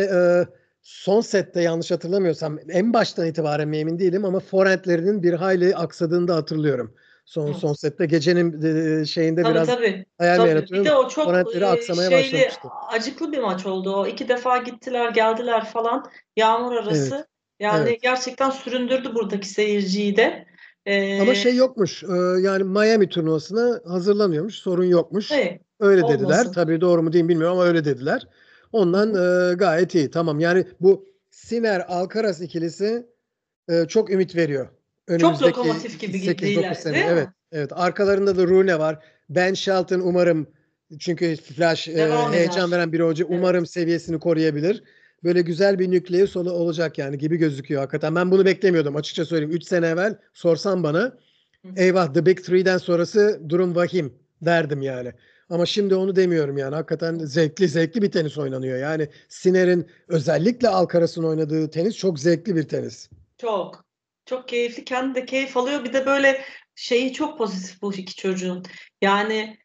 son sette yanlış hatırlamıyorsam en baştan itibaren mi emin değilim ama forehandlerinin bir hayli aksadığını da hatırlıyorum. Son Evet. sette gecenin şeyinde Tabii, biraz tabii. hayal meyal Tabii. Bir de atıyorum. o çok Forehandleri aksamaya şeyli, başlamıştı. acıklı bir maç oldu o. 2 defa gittiler, geldiler falan. Yağmur Evet. arası. Yani Evet. gerçekten süründürdü buradaki seyirciyi de. Ama E, şey yokmuş. Yani Miami turnuvasına hazırlanıyormuş. Sorun yokmuş. hey, Öyle dediler. olmasın. Tabii doğru mu değil mi bilmiyorum ama öyle dediler. Hı Ondan hı. gayet iyi. Tamam. Yani bu Sinner Alcaraz ikilisi çok ümit veriyor. Çok Önümüzdeki lokomotif gibi 8-9 gidiler, sene. değil Evet. mi? Evet. Arkalarında da Rune var. Ben Shelton umarım, çünkü Flash Devam heyecan eder. veren bir hoca, Evet. umarım seviyesini koruyabilir. Böyle güzel bir nükleus olacak yani gibi gözüküyor hakikaten. Ben bunu beklemiyordum açıkça söyleyeyim. 3 sene evvel sorsan bana, Hı hı. eyvah The Big Three'den sonrası durum vahim derdim yani. Ama şimdi onu demiyorum yani. Hakikaten zevkli bir tenis oynanıyor. Yani Sinner'in özellikle Alcaraz'ın oynadığı tenis çok zevkli bir tenis. Çok. Çok keyifli. Kendi de keyif alıyor. Bir de böyle şeyi çok pozitif bu iki çocuğun. Yani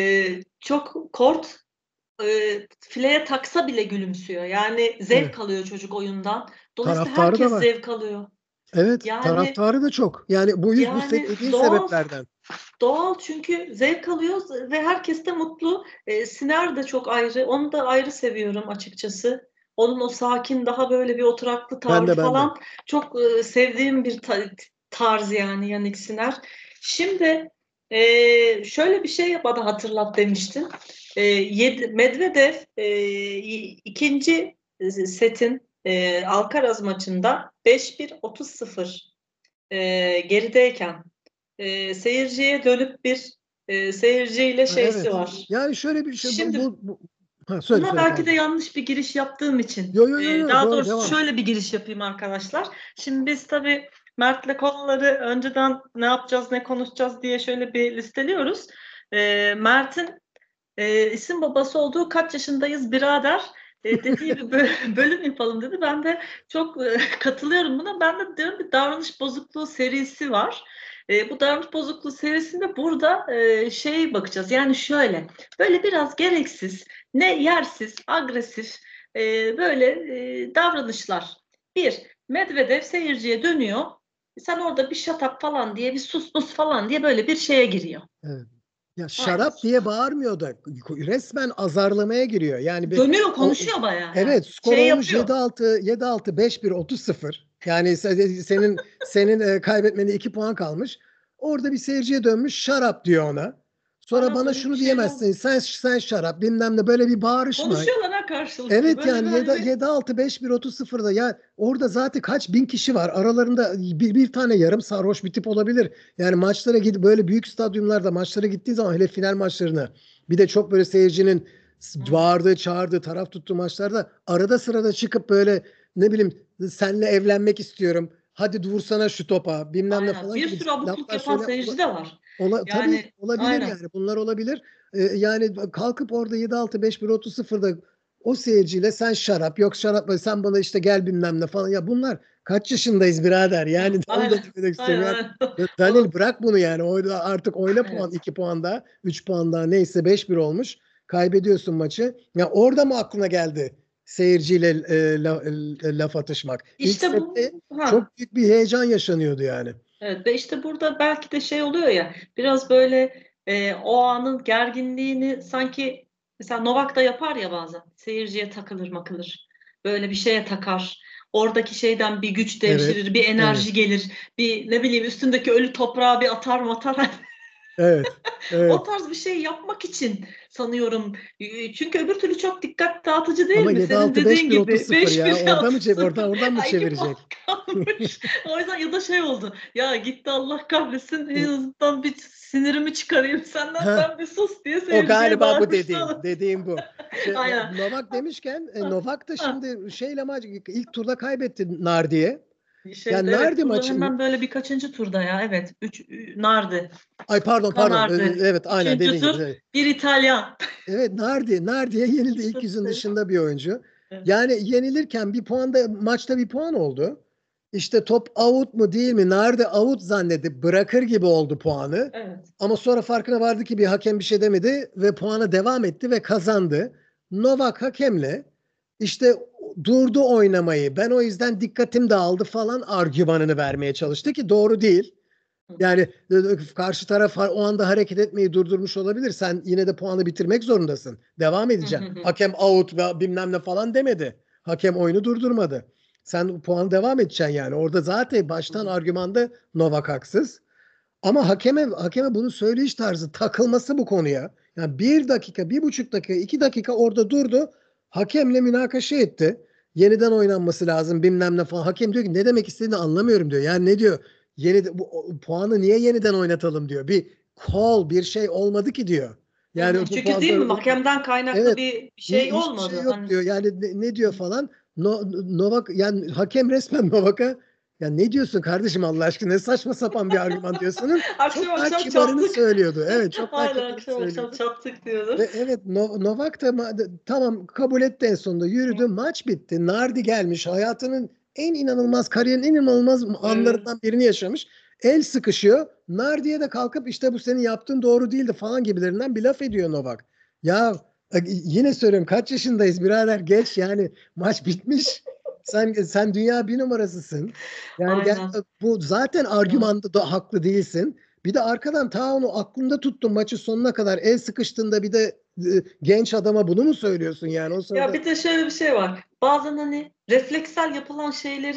çok kort, fileye taksa bile gülümsüyor. Yani Evet. zevk alıyor çocuk oyundan. Dolayısıyla Taraftarı da herkes var. zevk alıyor. Evet, Yani taraftarı da çok. Yani bu yani dediğin doğal, sebeplerden. doğal çünkü zevk alıyor ve herkes de mutlu. Siner de çok ayrı. Onu da ayrı seviyorum açıkçası. Onun o sakin, daha böyle bir oturaklı Ben tavrı de ben de. falan çok sevdiğim bir tarz yani Yannick Sinner. Şimdi şöyle bir şey bana hatırlat demiştin. Medvedev ikinci setin Alcaraz maçında 5-1 30-0 gerideyken seyirciye dönüp bir seyirciyle Ha, şeysi evet. var. Yani şöyle bir şey Şimdi Ha, söyle buna söyle belki de pardon. yanlış bir giriş yaptığım için, Yo, daha doğru doğrusu devam. şöyle bir giriş yapayım arkadaşlar. Şimdi biz tabii Mert'le konuları önceden ne yapacağız, ne konuşacağız diye şöyle bir listeliyoruz. Mert'in isim babası olduğu kaç yaşındayız birader dediği bir bölüm yapalım dedi. Ben de çok katılıyorum buna. Ben de diyorum bir davranış bozukluğu serisi var. Bu davranış bozukluğu serisinde burada şey bakacağız. Yani şöyle böyle biraz gereksiz, ne yersiz, agresif böyle davranışlar. Bir, Medvedev seyirciye dönüyor. Sen orada bir shut up falan diye, bir sus mus falan diye böyle bir şeye giriyor. Evet. Ya Aynen. şarap diye bağırmıyor da resmen azarlamaya giriyor. Yani Dönüyor, o, konuşuyor bayağı yani. evet, skor Şey olmuş yapıyor. 7-6 5-1 30-0. Yani senin kaybetmene 2 puan kalmış. Orada bir seyirciye dönmüş, şarap diyor ona. Sonra Aynen bana böyle bir şunu şeyler. diyemezsin. Sen şarap bilmem ne, böyle bir bağırışma. Konuşuyorlar ha karşılıklı. Evet Böyle yani böyle bir 7-6 5-1 30-0'da ya orada zaten kaç bin kişi var. Aralarında bir tane yarım sarhoş bir tip olabilir. Yani maçlara gidip böyle büyük stadyumlarda maçlara gittiğin zaman, hele final maçlarına, bir de çok böyle seyircinin Hı. bağırdığı, çağırdığı, taraf tuttuğu maçlarda arada sırada çıkıp böyle ne bileyim senle evlenmek istiyorum. hadi vursana şu topa bilmem ne Aynen. falan Bir gibi sürü abukluk laflar yapan söyle. seyirci de var. Tabii Yani olabilir aynen. yani. Bunlar olabilir. Yani kalkıp orada 7-6 5-1 30-0'da o seyirciyle sen şarap yok şarap sen bana işte gel bilmem ne falan. Ya bunlar kaç yaşındayız birader? Yani onu da Aynen. demek Aynen. istiyorum. Aynen. Yani Onu, Daniel bırak bunu yani. Oyna, artık oyna puan evet. 2 puan daha 3 puan daha neyse 5-1 olmuş. Kaybediyorsun maçı. Ya orada mı aklına geldi seyirciyle laf atışmak? İlk İşte sette bu çok büyük bir heyecan yaşanıyordu yani. evet ve işte burada belki de şey oluyor ya biraz böyle o anın gerginliğini sanki mesela Novak da yapar ya bazen seyirciye takılır makılır böyle bir şeye takar oradaki şeyden bir güç Evet. devşirir bir Evet. enerji gelir bir ne bileyim üstündeki ölü toprağı bir atar matar Evet. o Evet. tarz bir şey yapmak için sanıyorum çünkü öbür türlü çok dikkat dağıtıcı değil Ama mi senin dediğin 7-6-5-1 gibi 30-0 ya. 5-1 Orada mı 6-0 oradan mı 2 puan çevirecek? kalmış. O yüzden ya da şey oldu. Ya gitti Allah kahretsin. En azından bir sinirimi çıkarayım senden Heh, sen bir sus diye o seyirciye galiba bu bağırmışlar. dediğim bu. Aynen. Novak demişken Ha, Novak da ha. şimdi şeyle maç ilk turda kaybetti Nardi'ye. Yani Evet Nardi turda maçı hemen böyle birkaçıncı turda ya. Evet. Nardi. ay pardon Nardi. evet aynen Üçüncü dediğin gibi. tur Evet, bir İtalyan. evet Nardi'ye yenildi ilk yüzün dışında bir oyuncu. Evet. Yani yenilirken bir puan da maçta bir puan oldu. İşte top out mu değil mi? Nardi out zannedip bırakır gibi oldu puanı. Evet. Ama sonra farkına vardı ki bir hakem bir şey demedi ve puana devam etti ve kazandı. Novak hakemle işte durdu oynamayı. Ben o yüzden dikkatim dağıldı falan argümanını vermeye çalıştı ki doğru değil. Hı hı. Yani karşı taraf o anda hareket etmeyi durdurmuş olabilir. Sen yine de puanı bitirmek zorundasın. Devam Hı hı edeceksin. hı. Hakem out ve bilmem ne falan demedi. Hakem oyunu durdurmadı. Sen puan devam edeceksin yani. Orada zaten Hı baştan hı. argümanda Novak haksız. Ama hakeme bunu söyleyiş tarzı takılması bu konuya. Yani 1 dakika, 1,5 dakika, 2 dakika orada durdu. Hakemle münakaşa etti. Yeniden oynanması lazım bilmem ne falan. Hakem diyor ki ne demek istediğini anlamıyorum diyor. Yani ne diyor? Bu puanı niye yeniden oynatalım diyor. Bir call bir şey olmadı ki diyor. Hı hı. Yani bu Çünkü puan değil mi hakemden kaynaklı evet bir şey hiçbir şey olmadı. yok Hani diyor. Yani ne diyor falan. Novak yani hakem resmen Novak'a ya ne diyorsun kardeşim Allah aşkına ne saçma sapan bir argüman diyorsunun akşam çok daha akşam kibarını çattık. söylüyordu. Evet çok daha Aynen kibarını akşam akşam söylüyordu. çattık diyordu. Ve evet Novak da tamam kabul etti en sonunda yürüdü maç bitti. Nardi gelmiş hayatının en inanılmaz kariyerin en inanılmaz Evet. anlarından birini yaşamış. El sıkışıyor. Nardi'ye de kalkıp işte bu senin yaptığın doğru değildi falan gibilerinden bir laf ediyor Novak. Ya yine söylüyorum kaç yaşındayız birader geç yani maç bitmiş. Sen dünya bir numarasısın. Yani Aynen. bu zaten Aynen. argümanda da haklı değilsin. Bir de arkadan ta onu aklında tuttun maçı sonuna kadar el sıkıştığında bir de genç adama bunu mu söylüyorsun yani o Ya sırada? bir de şöyle bir şey var. Bazen hani refleksel yapılan şeyleri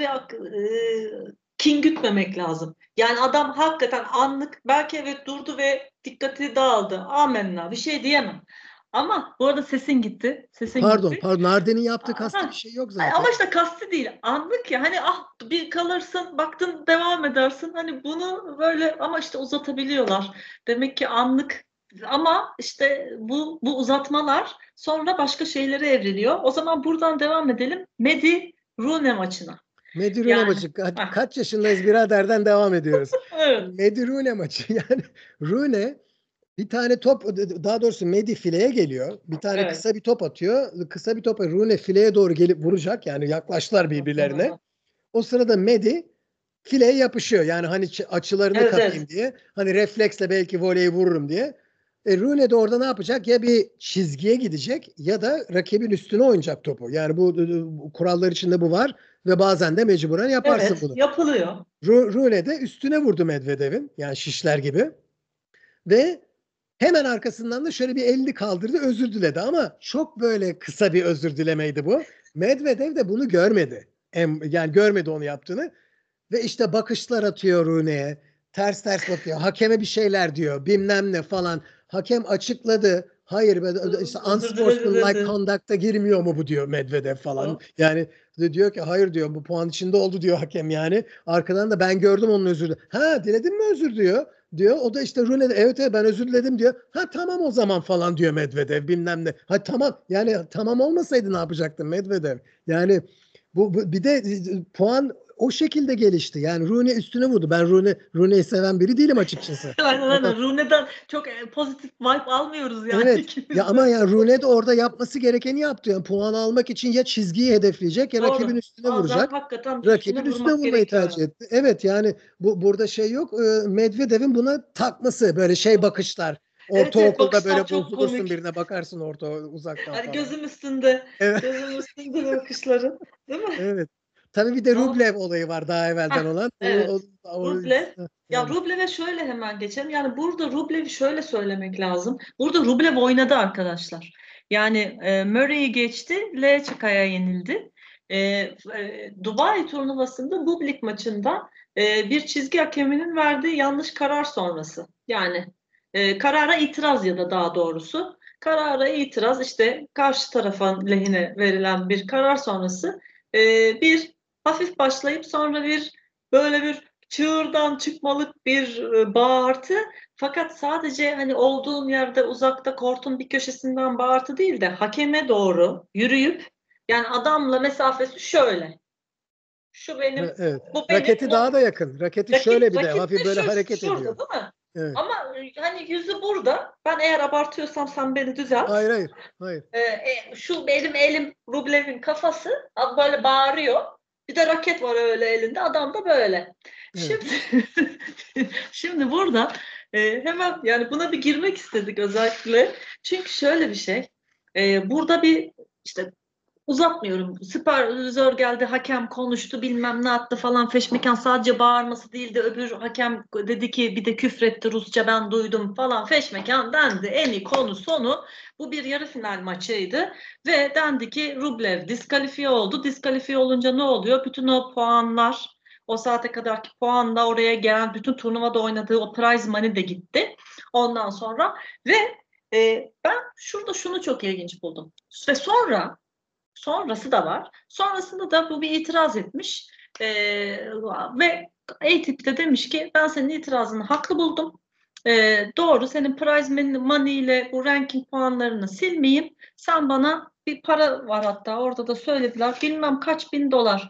kin gütmemek lazım. Yani adam hakikaten anlık belki evet durdu ve dikkati dağıldı. Amenna bir şey diyemem. Ama bu arada sesin gitti. Sesin Pardon, gitti. pardon. Narden'in yaptığı kasti bir Aha. şey yok Ama zaten. işte kasti değil. Anlık ya. Hani ah bir kalırsın, baktın devam edersin. Hani bunu böyle ama işte uzatabiliyorlar. Demek ki anlık ama işte bu uzatmalar sonra başka şeylere evriliyor. O zaman buradan devam edelim. Medi Rune maçına. Medirune Yani maçı. ah, Kaç yaşındayız biraderden devam ediyoruz. evet. Medirune maçı. Yani Rune bir tane top daha doğrusu Medi fileye geliyor. Bir tane Evet. kısa bir top atıyor. Kısa bir topa Rune fileye doğru gelip vuracak. Yani yaklaştılar birbirlerine. O sırada Medi fileye yapışıyor. Yani hani açılarını Evet, kapayım evet. diye. Hani refleksle belki voleyi vururum diye. Rune de orada ne yapacak? Ya bir çizgiye gidecek ya da rakibin üstüne oynayacak topu. Yani bu kurallar içinde bu var ve bazen de mecburen yaparsın Evet, bunu. yapılıyor. Rune de üstüne vurdu Medvedev'in. Yani şişler gibi. Ve hemen arkasından da şöyle bir elini kaldırdı, özür diledi ama çok böyle kısa bir özür dilemeydi bu. Medvedev de bunu görmedi. Yani görmedi onu yaptığını. Ve işte bakışlar atıyor Rune'ye. Ters ters bakıyor. Hakeme bir şeyler diyor. Bilmem ne falan. Hakem açıkladı. Hayır işte Özür diledi unsportsmanlike dedi. conduct'a girmiyor mu bu diyor Medvedev falan. Yani diyor ki hayır diyor bu puan içinde oldu diyor hakem yani. Arkadan da ben gördüm onun özürü. Ha diledin mi özür diyor. O da işte Rune de evet ben özür diledim diyor. Ha tamam o zaman falan diyor Medvedev bilmem ne. Ha tamam yani tamam olmasaydı ne yapacaktın Medvedev? Yani bu bir de puan o şekilde gelişti. Yani Rooney üstüne vurdu. Ben Rooney'i seven biri değilim açıkçası. Aynen. Rooney'den çok pozitif vibe almıyoruz yani Evet. ikimiz Ya de. ama yani Rooney de orada yapması gerekeni yaptı. Yani puan almak için ya çizgiyi hedefleyecek ya rakibin Doğru. üstüne Bazen vuracak. hakikaten üstüne Rakibin üstüne vurmak vurmayı gerekiyor. tercih etti. Evet yani burada şey yok. Medvedev'in buna takması böyle şey bakışlar. Evet, Ortaokulda bakışlar böyle çok bozulursun komik. birine bakarsın uzaktan Yani falan. gözüm üstünde. Evet. Gözüm üstünde bakışları. Değil mi? Evet. Tabii bir de Ama Rublev olayı var daha evvelden olan. evet. Rublev. Ya Yani Rublev'e şöyle hemen geçelim. Yani burada Rublev'i şöyle söylemek lazım. Burada Rublev oynadı arkadaşlar. Yani Murray'i geçti. Lechika'ya yenildi. Dubai turnuvasında Bublik maçında bir çizgi hakeminin verdiği yanlış karar sonrası. Yani karara itiraz ya da daha doğrusu. Karara itiraz işte karşı tarafa lehine verilen bir karar sonrası bir hafif başlayıp sonra bir böyle bir çığırdan çıkmalık bir bağırtı. Fakat sadece hani olduğun yerde uzakta kortun bir köşesinden bağırtı değil de hakeme doğru yürüyüp yani adamla mesafesi şöyle. Şu benim, evet. bu benim, Raketi daha da yakın. Raketi şöyle rakip bir de rakip hafif de böyle hareket şurada ediyor. değil mi? Evet. Ama hani yüzü burada. Ben eğer abartıyorsam sen beni düzelt. Hayır hayır. Hayır. Şu benim elim Rublev'in kafası böyle bağırıyor. Bir de raket var öyle elinde. Adam da böyle. Evet. Şimdi şimdi burada hemen yani buna bir girmek istedik özellikle. Çünkü şöyle bir şey. Burada bir işte uzatmıyorum. Süpervizör geldi, hakem konuştu, bilmem ne attı falan feşmekan sadece bağırması değildi. Öbür hakem dedi ki bir de küfretti Rusça ben duydum falan feşmekan dendi. Eni konu sonu bu bir yarı final maçıydı ve dendi ki Rublev diskalifiye oldu. Diskalifiye olunca ne oluyor? Bütün o puanlar o saate kadarki puanla oraya gelen bütün turnuvada oynadığı o prize money de gitti. Ondan sonra ve ben şurada şunu çok ilginç buldum. Ve sonrası da var. Sonrasında da bu bir itiraz etmiş. Ve ATP de demiş ki ben senin itirazını haklı buldum. Doğru senin prize money ile bu ranking puanlarını silmeyeyim. Sen bana bir para var hatta orada da söylediler. Bilmem kaç bin dolar.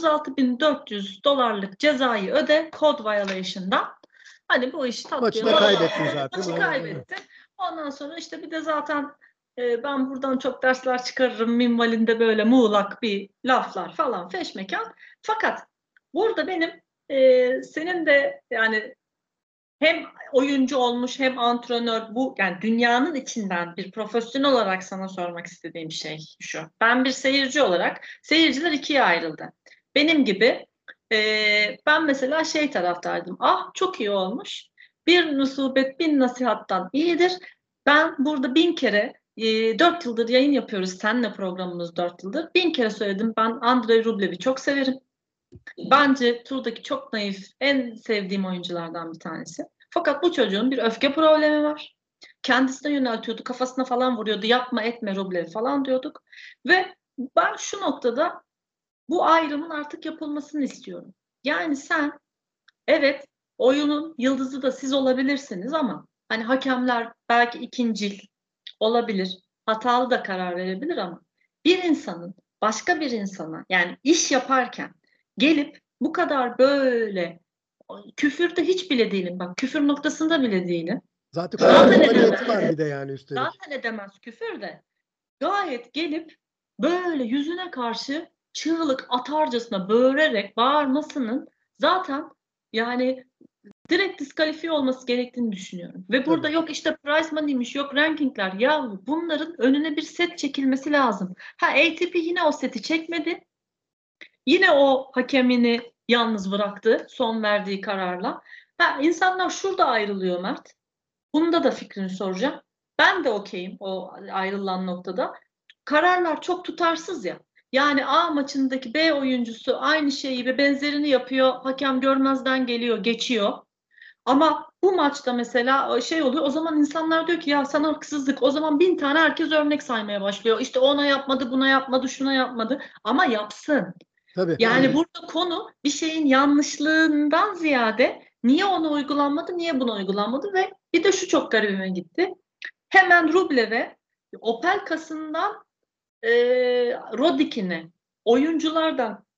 36.400 dolarlık cezayı öde code violation'dan. Hani bu iş tatlıya Maçı da kaybettin bağlansın. zaten. Maçı kaybettin. Ondan sonra işte bir de zaten ben buradan çok dersler çıkarırım minvalinde böyle muğlak bir laflar falan feşmekan. Fakat burada benim senin de yani hem oyuncu olmuş hem antrenör bu yani dünyanın içinden bir profesyonel olarak sana sormak istediğim şey şu. Ben bir seyirci olarak seyirciler ikiye ayrıldı. Benim gibi ben mesela şey taraftaydım. Ah çok iyi olmuş. Bir musibet bin nasihattan iyidir. Ben burada 1000 kere 4 yıldır yayın yapıyoruz. Seninle programımız 4 yıldır. 1000 kere söyledim. Ben Andrei Rublev'i çok severim. Bence turdaki çok naif, en sevdiğim oyunculardan bir tanesi. Fakat bu çocuğun bir öfke problemi var. Kendisine yöneltiyordu, kafasına falan vuruyordu. Yapma etme Rublev falan diyorduk. Ve ben şu noktada bu ayrımın artık yapılmasını istiyorum. Yani sen evet oyunun yıldızı da siz olabilirsiniz ama hani hakemler belki ikincil olabilir. Hatalı da karar verebilir ama bir insanın başka bir insana yani iş yaparken gelip bu kadar böyle küfürde hiç bile değilim bak küfür noktasında bile değilim. Zaten Zaten konuşma edemez. niyeti var bir de yani üstelik. Zaten edemez küfür de. Gayet gelip böyle yüzüne karşı çığlık atarcasına böğürerek bağırmasının zaten yani direkt diskalifiye olması gerektiğini düşünüyorum. Ve burada Tabii. yok işte prize money'miş, yok rankingler. Ya bunların önüne bir set çekilmesi lazım. Ha ATP yine o seti çekmedi. Yine o hakemini yalnız bıraktı son verdiği kararla. Ha insanlar şurada ayrılıyor Mert. Bunda da fikrini soracağım. Ben de okeyim o ayrılan noktada. Kararlar çok tutarsız ya. Yani A maçındaki B oyuncusu aynı şeyi ve benzerini yapıyor. Hakem görmezden geliyor, geçiyor. Ama bu maçta mesela şey oluyor o zaman insanlar diyor ki ya sana haksızlık o zaman 1000 tane herkes örnek saymaya başlıyor. İşte ona yapmadı buna yapmadı şuna yapmadı ama yapsın. Tabii. Yani burada konu bir şeyin yanlışlığından ziyade niye ona uygulanmadı niye buna uygulanmadı ve bir de şu çok garibime gitti. Hemen Rublev'e Opelka'sından Rodik'ine oyunculardan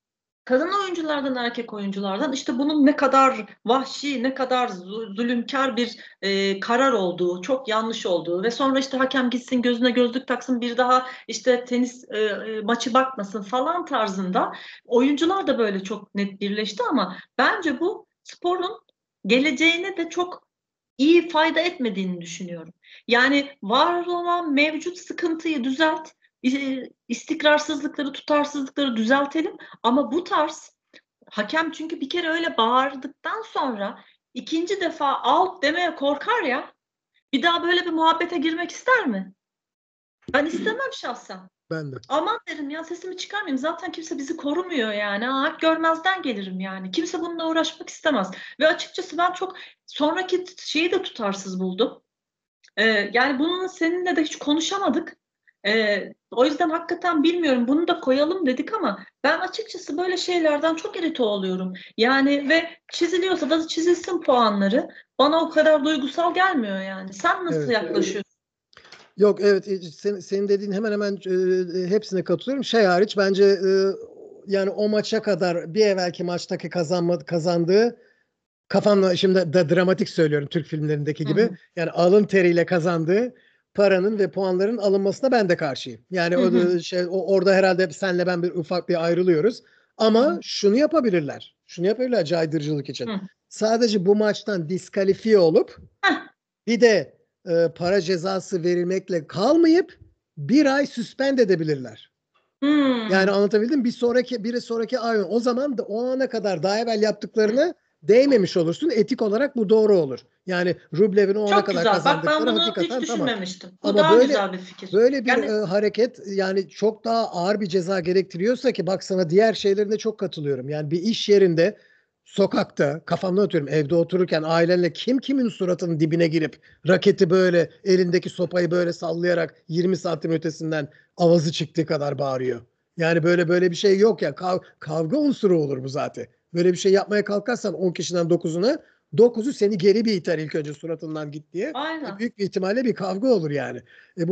kadın oyunculardan, erkek oyunculardan işte bunun ne kadar vahşi, ne kadar zulümkar bir karar olduğu, çok yanlış olduğu ve sonra işte hakem gitsin gözüne gözlük taksın bir daha işte tenis maçı bakmasın falan tarzında oyuncular da böyle çok net birleşti ama bence bu sporun geleceğine de çok iyi fayda etmediğini düşünüyorum. Yani var olan mevcut sıkıntıyı düzelt, istikrarsızlıkları, tutarsızlıkları düzeltelim ama bu tarz hakem çünkü bir kere öyle bağırdıktan sonra ikinci defa out demeye korkar ya. Bir daha böyle bir muhabbete girmek ister mi? Ben istemem şahsen. Ben de. Aman derim ya sesimi çıkarmayayım. Zaten kimse bizi korumuyor yani. Hak görmezden gelirim yani. Kimse bununla uğraşmak istemez. Ve açıkçası ben çok sonraki şeyi de tutarsız buldum. Yani bunun seninle de hiç konuşamadık. O yüzden hakikaten bilmiyorum. Bunu da koyalım dedik ama ben açıkçası böyle şeylerden çok irite oluyorum. Yani ve çiziliyorsa da çizilsin puanları. Bana o kadar duygusal gelmiyor yani. Sen nasıl Evet. yaklaşıyorsun? Yok evet senin dediğin hemen hemen hepsine katılıyorum. Şey hariç bence yani o maça kadar bir evvelki maçtaki kazandığı kafamla şimdi de dramatik söylüyorum Türk filmlerindeki Hı gibi. hı. Yani alın teriyle kazandığı paranın ve puanların alınmasına ben de karşıyım. Yani Hı o hı. da orada herhalde senle ben ufak bir ayrılıyoruz. Hı Ama hı. şunu yapabilirler. Şunu yapabilirler caydırıcılık için. Hı. Sadece bu maçtan diskalifiye olup Heh. bir de para cezası verilmekle kalmayıp bir ay suspend edebilirler. Yani Hmm. anlatabildim mi? Bir sonraki ay o zaman da o ana kadar daha evvel yaptıklarını değmemiş olursun. Etik olarak bu doğru olur. Yani Rublev'in o ana Çok kadar güzel. Bak ben kazandıkları bunu hiç hakikaten tamam. düşünmemiştim. Bu Ama daha böyle güzel bir fikir. böyle bir Yani hareket yani çok daha ağır bir ceza gerektiriyorsa ki bak sana diğer şeylerine çok katılıyorum. Yani bir iş yerinde sokakta kafamda atıyorum evde otururken ailenle kim kimin suratının dibine girip raketi böyle elindeki sopayı böyle sallayarak 20 santim ötesinden avazı çıktığı kadar bağırıyor. Yani böyle bir şey yok ya. Kavga unsuru olur bu zaten. Böyle bir şey yapmaya kalkarsan 10 kişiden 9'u seni geri bir iter ilk önce suratından git diye. aynen. Büyük bir ihtimalle bir kavga olur yani.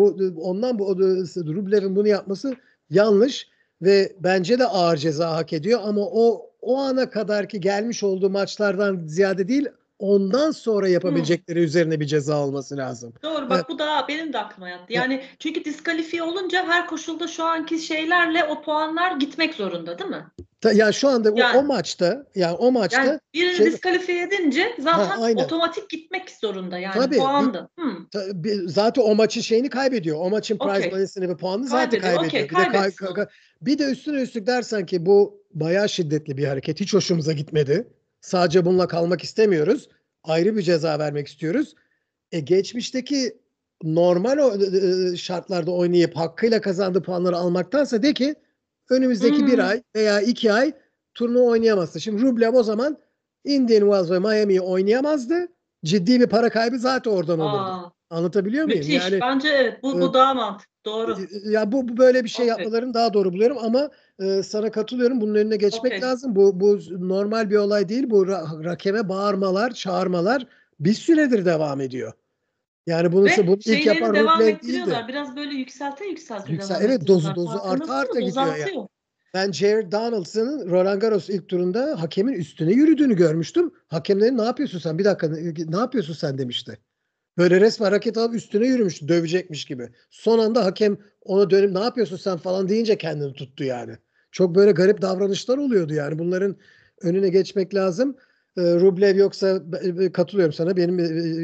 Bu Rublev'in bunu yapması yanlış ve bence de ağır ceza hak ediyor ama o ana kadarki gelmiş olduğu maçlardan ziyade değil ondan sonra Hmm. yapabilecekleri üzerine bir ceza olması lazım. Doğru Evet. bak bu da benim de aklıma yattı. Yani çünkü diskalifiye olunca her koşulda şu anki şeylerle o puanlar gitmek zorunda değil mi? Ya şu anda o Yani maçta yani o yani maçta birini şey diskalifiye edince ha zaten aynen. otomatik gitmek zorunda yani Tabii puandı. zaten o maçın şeyini kaybediyor. O maçın prize Okey. money'sini ve puanını zaten Kaybediyor. Okey kaybediyor. kaybetsin onu. Bir de üstüne üstlük dersen ki bu bayağı şiddetli bir hareket. Hiç hoşumuza gitmedi. Sadece bununla kalmak istemiyoruz. Ayrı bir ceza vermek istiyoruz. Geçmişteki normal şartlarda oynayıp hakkıyla kazandığı puanları almaktansa de ki önümüzdeki bir Hmm. ay veya 2 ay turnuva oynayamazsın. Şimdi Rublev o zaman Indian Wells ve Miami'yi oynayamazdı. Ciddi bir para kaybı zaten oradan olurdu. Aa, Anlatabiliyor muyum? müthiş. Yani Bence evet e, bu daha mantıklı. Doğru. ya bu böyle bir şey Okey. yapmalarını daha doğru buluyorum ama sana katılıyorum. Bunun önüne geçmek Okey. lazım. Bu normal bir olay değil. Bu rakeme bağırmalar, çağırmalar bir süredir devam ediyor. Yani Ve bunu ilk şeylerini yapan devam Rublev değildi. ettiriyorlar. Biraz böyle yükselte yükselte devam Evet ettiriyorlar. dozu arta Farkındasın arta mı? gidiyor ya. Dozaltıyor. Ben Jared Donaldson'ın Roland Garros ilk turunda hakemin üstüne yürüdüğünü görmüştüm. Hakemlerin ne yapıyorsun sen? Bir dakika ne yapıyorsun sen demişti. Böyle resmen hareket alıp üstüne yürümüş dövecekmiş gibi. Son anda hakem ona dönüp ne yapıyorsun sen falan deyince kendini tuttu yani. Çok böyle garip davranışlar oluyordu yani. Bunların önüne geçmek lazım. Rublev yoksa katılıyorum sana. Benim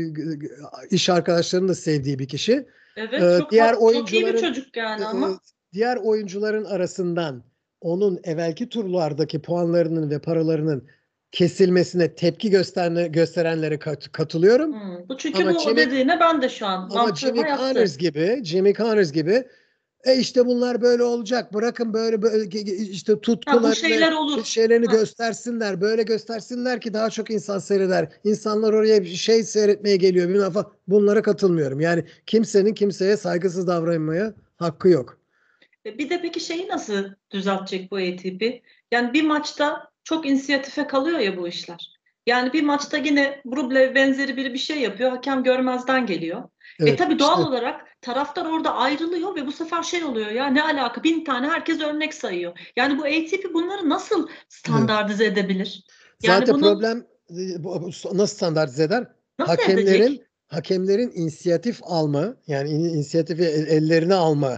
iş arkadaşlarım da sevdiği bir kişi. Evet çok Diğer çok iyi bir oyuncuların çocuk yani ama. arasından onun evvelki turlardaki puanlarının ve paralarının kesilmesine tepki gösterenlere katılıyorum. Bu çünkü Ama bu o dediğine ben de şu an Jimmy mantığıma Connors yattı. gibi işte bunlar böyle olacak. Bırakın böyle işte Ha bu tutkularını şeyler olur. şeylerini Ha, göstersinler. Böyle göstersinler ki daha çok insan seyreder. İnsanlar oraya bir şey seyretmeye geliyor. Bilmem falan. Bunlara katılmıyorum. Yani kimsenin kimseye saygısız davranmaya hakkı yok. Bir de peki şeyi nasıl düzeltecek bu ATP? Yani bir maçta çok inisiyatife kalıyor ya bu işler. Yani bir maçta yine Rublev benzeri biri bir şey yapıyor. Hakem görmezden geliyor. Evet, Tabii doğal işte olarak taraftar orada ayrılıyor ve bu sefer şey oluyor ya, ne alaka, 1000 tane herkes örnek sayıyor. Yani bu ATP bunları nasıl evet. standartize edebilir? Yani Zaten bunu problem nasıl standartize eder? nasıl edecek? Hakemlerin inisiyatif alma, yani inisiyatifi ellerine alma,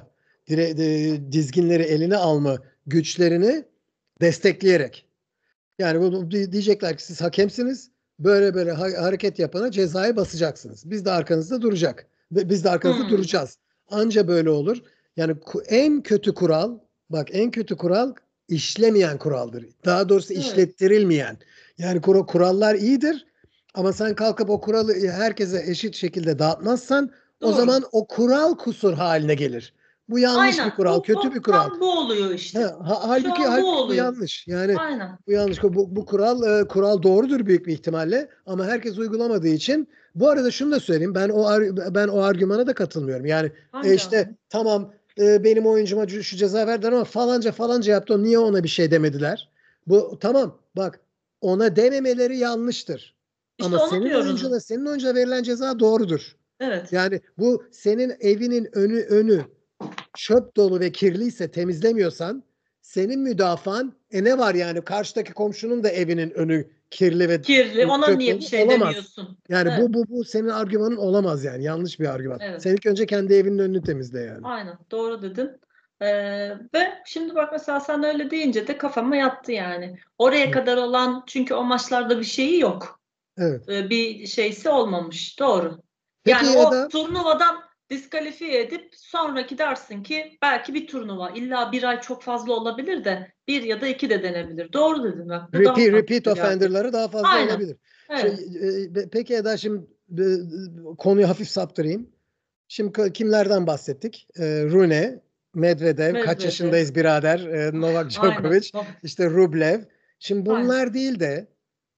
dizginleri eline alma güçlerini destekleyerek. Yani diyecekler ki siz hakemsiniz. Böyle böyle hareket yapana cezayı basacaksınız. Biz de arkanızda duracak. Ve biz de arkanızda Hmm, duracağız. Anca böyle olur. Yani en kötü kural, bak en kötü kural işlemeyen kuraldır. Daha doğrusu evet, işlettirilmeyen. Yani kurallar iyidir ama sen kalkıp o kuralı herkese eşit şekilde dağıtmazsan o doğru. zaman o kural kusur haline gelir. Bu yanlış bir Aynen. kural, kötü bir Bu kural. tam bu oluyor işte. Şu Halbuki an bu bu oluyor. yanlış. Yani Aynen. bu yanlış. Bu kural doğrudur büyük bir ihtimalle ama herkes uygulamadığı için. Bu arada şunu da söyleyeyim. Ben o argümana da katılmıyorum. Yani Hangi işte argüman? tamam, benim oyuncuma şu ceza verdiler ama falanca yaptı. Niye ona bir şey demediler? Bu tamam. Bak, ona dememeleri yanlıştır. İşte Ama onu diyoruz. senin oyuncuna verilen ceza doğrudur. Evet. Yani bu senin evinin önü çöp dolu ve kirliyse temizlemiyorsan senin müdafaan ne var yani karşıdaki komşunun da evinin önü kirli ve Kirli. Ona çöp niye bir dolu şey olamaz. demiyorsun? Yani Evet. bu senin argümanın olamaz yani yanlış bir argüman. Evet. Sen ilk önce kendi evinin önünü temizle yani. Aynen. Doğru dedin. Ve şimdi bak mesela sen öyle deyince de kafama yattı yani. Oraya Evet. kadar olan, çünkü o maçlarda bir şeyi yok. Evet. Bir şeysi olmamış. Doğru. Peki Yani ya o da turnuvadan diskalifiye edip sonraki dersin ki belki bir turnuva illa bir ay çok fazla olabilir de bir ya da iki de denebilir. Doğru dedin bak. Bu daha repeat mantıklı geldi. offender'ları daha fazla Aynen. olabilir. Evet. Peki Eda, şimdi konuyu hafif saptırayım. Şimdi kimlerden bahsettik? Rune, Medvedev, kaç Medvedev. yaşındayız birader? Novak Aynen. Djokovic, işte Rublev. Şimdi Aynen. bunlar değil de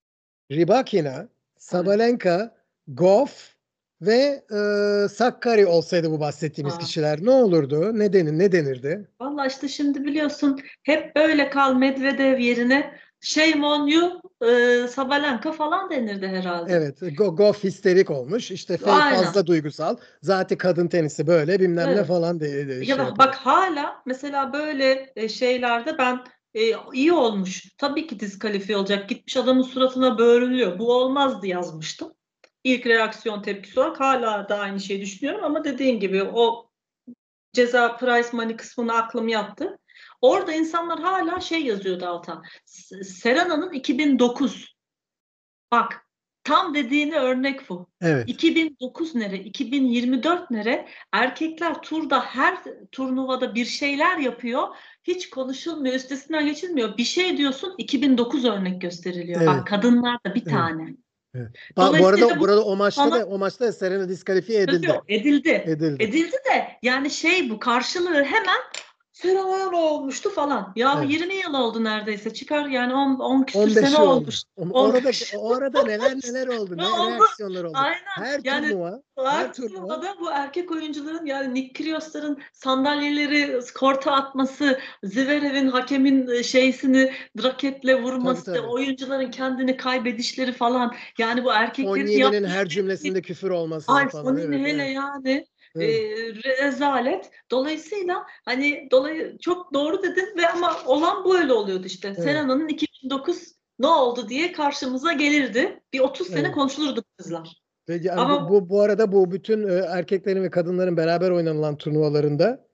Rybakina, Evet. Sabalenka, Goff ve Sakkari olsaydı bu bahsettiğimiz Aa. kişiler ne olurdu? Ne denirdi? Valla işte şimdi biliyorsun hep böyle kal Medvedev yerine shame on you, Sabalenka falan denirdi herhalde. Evet, Goff histerik olmuş. İşte Aynen. fazla duygusal. Zaten kadın tenisi böyle bilmem ne Evet. falan Ya şey bak yapıyor. hala mesela böyle şeylerde ben iyi olmuş. Tabii ki diskalifiye olacak. Gitmiş adamın suratına böğrülüyor. Bu olmazdı yazmıştım. İlk reaksiyon tepkisi olarak hala da aynı şeyi düşünüyorum ama dediğin gibi o ceza prize money kısmına aklım yattı. Orada insanlar hala şey yazıyordu alta. Serena'nın 2009. Bak, tam dediğine örnek bu. Evet. 2009 nere, 2024 nere? Erkekler turda her turnuvada bir şeyler yapıyor. Hiç konuşulmuyor, üstesinden geçilmiyor. Bir şey diyorsun, 2009 örnek gösteriliyor. Bak, Evet. kadınlarda bir Evet. tane. Evet. Bu arada Dolayısıyla bu burada sana o maçta da Serena diskalifiye edildi. edildi. Edildi. Edildi de yani şey, bu karşılığı hemen Serena ne olmuştu falan. Ya Evet. 20 yıl oldu neredeyse. Çıkar yani 10 küsür 15 sene yıl oldu. olmuş. Orada 15 o arada neler oldu. ne Ne oldu? reaksiyonlar oldu. Aynen. Her Yani turnuva, her her turnuva turnuvada bu erkek oyuncuların, yani Nick Kyrgios'ların sandalyeleri korta atması, Zverev'in hakemin şeysini raketle tabii vurması, tabii. oyuncuların kendini kaybedişleri falan. Yani bu erkeklerin Fonini'nin yaptığı her şey, cümlesinde küfür olması ay falan. Fonini Evet, hele evet. yani Evet. rezalet. Dolayısıyla hani çok doğru dedin ve ama olan böyle oluyordu işte. Evet. Serena'nın 2009 ne oldu diye karşımıza gelirdi. Bir 30 sene Evet. konuşulurdu kızlar. Ve yani Ama bu arada bu bütün erkeklerin ve kadınların beraber oynanılan turnuvalarında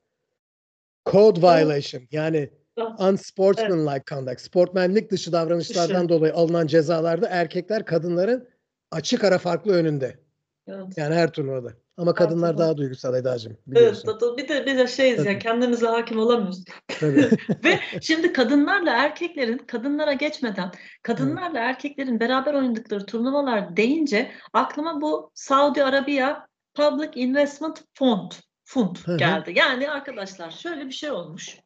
code evet, violation, yani evet, unsportsmanlike conduct, sportmenlik dışı davranışlardan dışı. dolayı alınan cezalarda erkekler kadınların açık ara farklı önünde. Evet, Yani her turnuvada. Ama kadınlar artık. daha duygusal Eda'cığım, Evet, biliyorsun. bir de şeyiz ya, Tabii. kendimize hakim olamıyoruz. Tabii. Ve şimdi kadınlarla erkeklerin, kadınlara geçmeden, Evet. kadınlarla erkeklerin beraber oynadıkları turnuvalar deyince aklıma bu Saudi Arabia Public Investment Fund Hı hı. geldi. Yani arkadaşlar şöyle bir şey olmuş.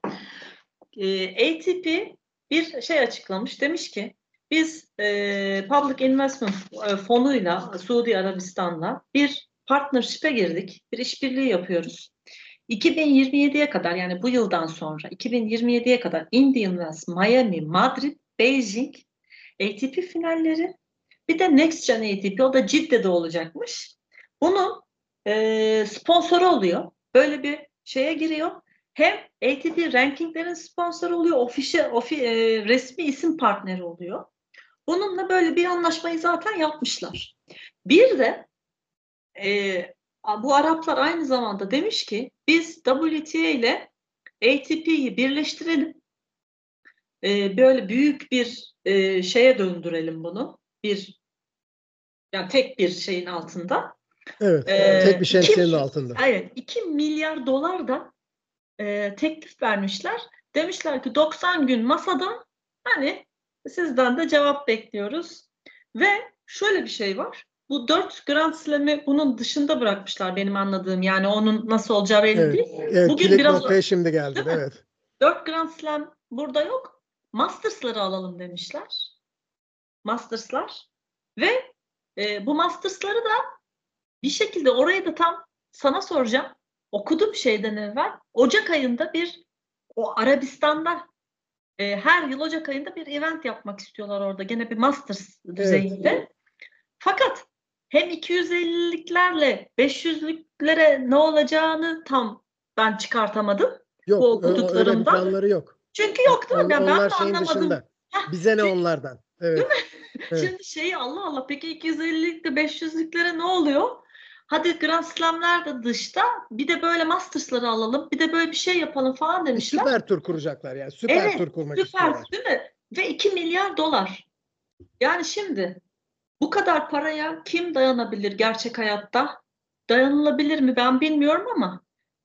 ATP bir şey açıklamış. Demiş ki biz Public Investment fonuyla Suudi Arabistan'la bir partnership'e girdik. Bir işbirliği yapıyoruz. 2027'ye kadar, yani bu yıldan sonra 2027'ye kadar Indian Wells, Miami, Madrid, Beijing ATP finalleri Bir de Next Gen ATP, o da Cidde'de olacakmış. Bunun sponsoru oluyor. Böyle bir şeye giriyor. Hem ATP rankinglerin sponsoru oluyor, resmi isim partneri oluyor. Bununla böyle bir anlaşmayı zaten yapmışlar. Bir de bu Araplar aynı zamanda demiş ki biz WTA ile ATP'yi birleştirelim. Böyle büyük bir şeye döndürelim bunu. Yani tek bir şeyin altında. Evet. Tek bir şemsiyenin altında. Evet. 2 milyar dolar da teklif vermişler. Demişler ki 90 gün masada, hani sizden de cevap bekliyoruz. Ve şöyle bir şey var. Bu 4 Grand Slam'i bunun dışında bırakmışlar benim anladığım. Yani onun nasıl olacağı belli değil. Evet, Bugün kilit biraz noktaya şimdi geldi. Evet. 4 Grand Slam burada yok. Masters'ları alalım demişler. Masters'lar. Ve bu Masters'ları da bir şekilde, orayı da tam sana soracağım. Okudum şeyden evvel. Ocak ayında o Arabistan'da her yıl Ocak ayında bir event yapmak istiyorlar orada. Gene bir Masters düzeyinde. Evet. Fakat hem 250'liklerle 500'lüklere ne olacağını tam ben çıkartamadım. Yok, bu okuduklarımda. öyle bir planları yok. Çünkü yok değil mi? Onlar ben de şeyin anlamadım. dışında. Bize ne onlardan? Evet. Değil mi? Evet. Şimdi Allah Allah, peki 250'likle 500'lüklere ne oluyor? Hadi Grand Slam'ler de dışta, bir de böyle Masters'ları alalım, bir de böyle bir şey yapalım falan demişler. Süper tur kuracaklar yani. Süper tur kurmak istiyorlar. Değil mi? Ve 2 milyar dolar. Yani şimdi bu kadar paraya kim dayanabilir gerçek hayatta? Dayanılabilir mi ben bilmiyorum ama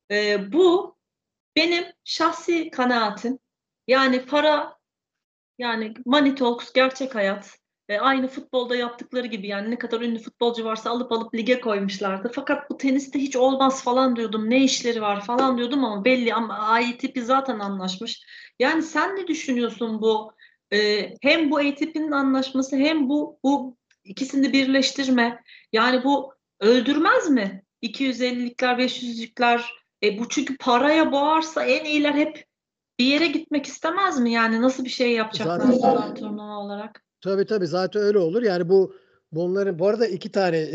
bu benim şahsi kanaatim. Yani para, yani Money Talks, gerçek hayat. Aynı futbolda yaptıkları gibi, yani ne kadar ünlü futbolcu varsa alıp lige koymuşlardı. Fakat bu teniste hiç olmaz falan diyordum. Ne işleri var falan diyordum ama belli, ama ATP zaten anlaşmış. Yani sen ne düşünüyorsun bu? Hem bu ATP'nin anlaşması, hem bu ikisini birleştirme. Yani bu öldürmez mi? 250'likler, 500'lükler. Bu çünkü paraya boğarsa en iyiler hep bir yere gitmek istemez mi? Yani nasıl bir şey yapacaklar zaten turnuva olarak? Tabii zaten öyle olur. Yani bunların bu arada 2 tane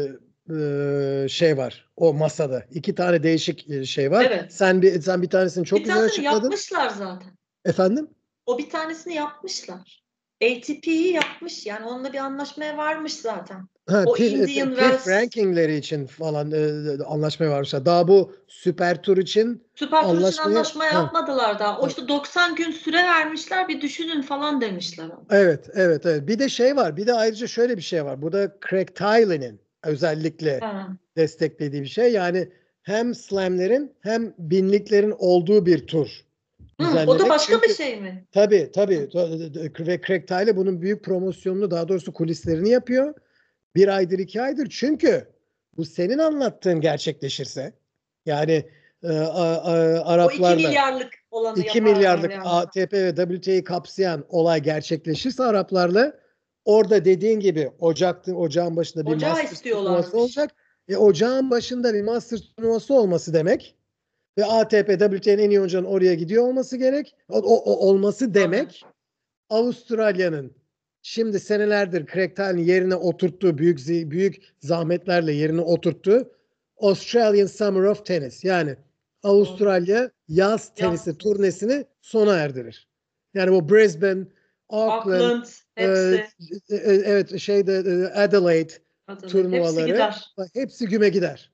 şey var o masada. 2 tane değişik şey var. Evet. Sen bir tanesini çok güzel tanesini açıkladın. yapmışlar zaten. Efendim? O bir tanesini yapmışlar. ATP'yi yapmış. Yani onunla bir anlaşmaya varmış zaten. O Indian PIF rankingleri için falan anlaşmaya varmışlar. Daha bu Süper Tur için Süper Tur için anlaşma yapmadılar daha. O işte 90 gün süre vermişler, bir düşünün falan demişler. Evet. Bir de şey var. Bir de ayrıca şöyle bir şey var. Bu da Craig Tiley'nin özellikle desteklediği bir şey. Yani hem slamlerin hem binliklerin olduğu bir tur düzenlemek. O da başka bir şey mi? Tabii. Ve Craig Tiley bunun büyük promosyonunu, daha doğrusu kulislerini yapıyor. 1 aydır 2 aydır. Çünkü bu senin anlattığın gerçekleşirse, yani Araplarla 2 milyarlık olanı 2 milyarlık yani ATP ve WTA'yı kapsayan olay gerçekleşirse Araplarla, orada dediğin gibi ocağın başında bir Masters turnuvası olacak. Ocağın başında bir Masters turnuvası olması demek ve ATP, WTA'nın en iyi oyuncuların oraya gidiyor olması gerek. Olması demek, Avustralya'nın şimdi senelerdir Craig Tiley'nin yerine oturttuğu, büyük zahmetlerle yerine oturttuğu Australian Summer of Tennis, yani Avustralya yaz tenisi turnesini sona erdirir. Yani bu Brisbane, Auckland, evet Adelaide turnuvaları hepsi güme gider.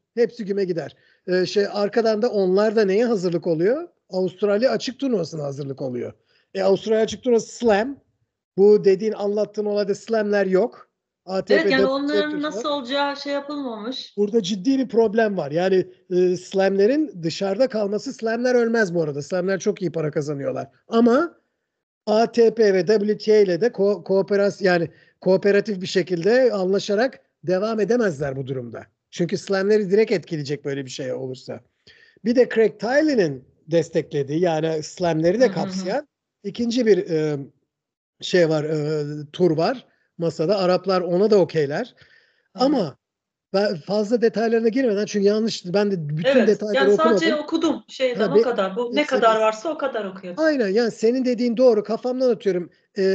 Arkadan da onlar da neye hazırlık oluyor? Avustralya açık turnuvasına hazırlık oluyor. Avustralya açık turnuvası slam. Bu dediğin, anlattığın olayda slamler yok. Evet, yani onların nasıl olacağı şey yapılmamış. Burada ciddi bir problem var. Yani slamlerin dışarıda kalması, slamler ölmez bu arada. Slamler çok iyi para kazanıyorlar. Ama ATP ve WTA ile de yani kooperatif bir şekilde anlaşarak devam edemezler bu durumda. Çünkü slamleri direkt etkileyecek böyle bir şey olursa. Bir de Craig Tiley'nin desteklediği, yani slamleri de kapsayan ikinci bir şey var, tur var masada. Araplar ona da okeyler. Ama Ben fazla detaylarına girmeden, çünkü yanlış, ben de bütün Evet. Yani detayları sadece okumadım. okudum şeyden Ha, o kadar. Bu ne senin, kadar varsa o kadar okuyordum. aynen, yani senin dediğin doğru. Kafamdan atıyorum.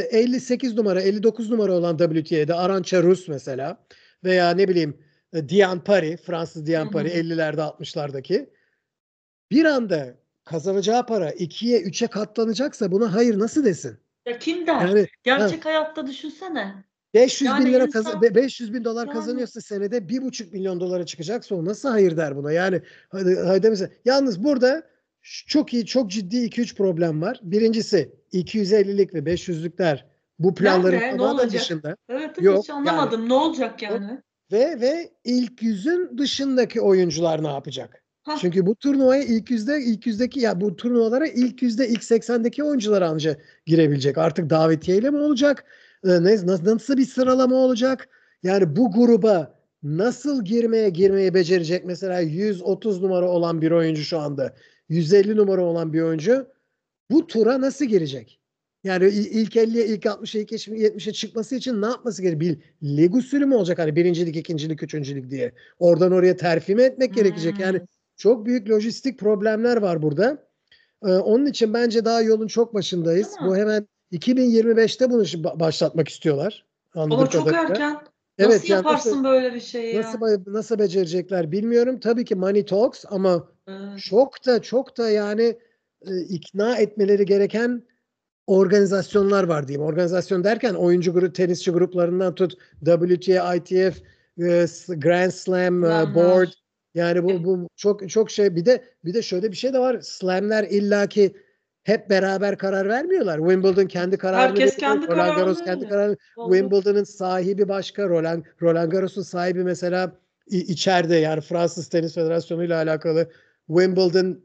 58 numara, 59 numara olan WTA'de Arantxa Rus mesela, veya ne bileyim Diane Parry, Fransız Hı Diane Parry, hı. 50'lerde 60'lardaki bir anda kazanacağı para 2'ye 3'e katlanacaksa buna hayır nasıl desin? Ya kim der? Yani ha, Gerçek hayatta düşünsene. 500 bin Yani lira insan 500 bin dolar yani kazanıyorsa senede 1,5 milyon dolara çıkacaksa o nasıl hayır der buna? Yani hadi mesela. Yalnız burada çok iyi, çok ciddi 2-3 problem var. Birincisi 250'lik ve 500'lükler bu planların nerede? Ne tamamen olacak? dışında. Evet, evet, hiç Yok yani, anlamadım. Ne olacak yok. yani? Ve ilk yüzün dışındaki oyuncular ne yapacak? Hah. Çünkü bu turnuvaya ilk yüzdeki, ya bu turnuvalara ilk yüzde, ilk 80'deki oyuncular anca girebilecek. Artık davetiyeyle mi olacak? Nasıl bir sıralama olacak? Yani bu gruba nasıl girmeyi becerecek? Mesela 130 numara olan bir oyuncu şu anda, 150 numara olan bir oyuncu bu tura nasıl girecek? Yani ilk 50'ye, ilk 60'a, ilk 70'e çıkması için ne yapması gerekiyor? Bir lig usulü mü olacak? Hani birincilik, ikincilik, üçüncülük diye. Oradan oraya terfi mi etmek gerekecek? Yani Hmm. çok büyük lojistik problemler var burada. Onun için bence daha yolun çok Değil başındayız. Bu mi? hemen 2025'te bunu başlatmak istiyorlar. Ama Anladığım çok kadarıyla. erken. Nasıl Evet, yani nasıl yaparsın böyle bir şeyi nasıl ya? nasıl becerecekler bilmiyorum. Tabii ki money talks, ama Evet. çok da yani ikna etmeleri gereken organizasyonlar var diyeyim. Organizasyon derken oyuncu tenisçi gruplarından tut, WTA, ITF, Grand Slam, Board, Slamler. yani bu çok çok şey. Bir de şöyle bir şey de var. Slam'ler illaki hep beraber karar vermiyorlar. Wimbledon kendi kararını Herkes veriyor. kendi Roland kararını Garros kendi veriyor. kararını. Doğru. Wimbledon'ın sahibi başka. Roland Garros'un sahibi mesela içeride, yani Fransız Tenis Federasyonu ile alakalı. Wimbledon,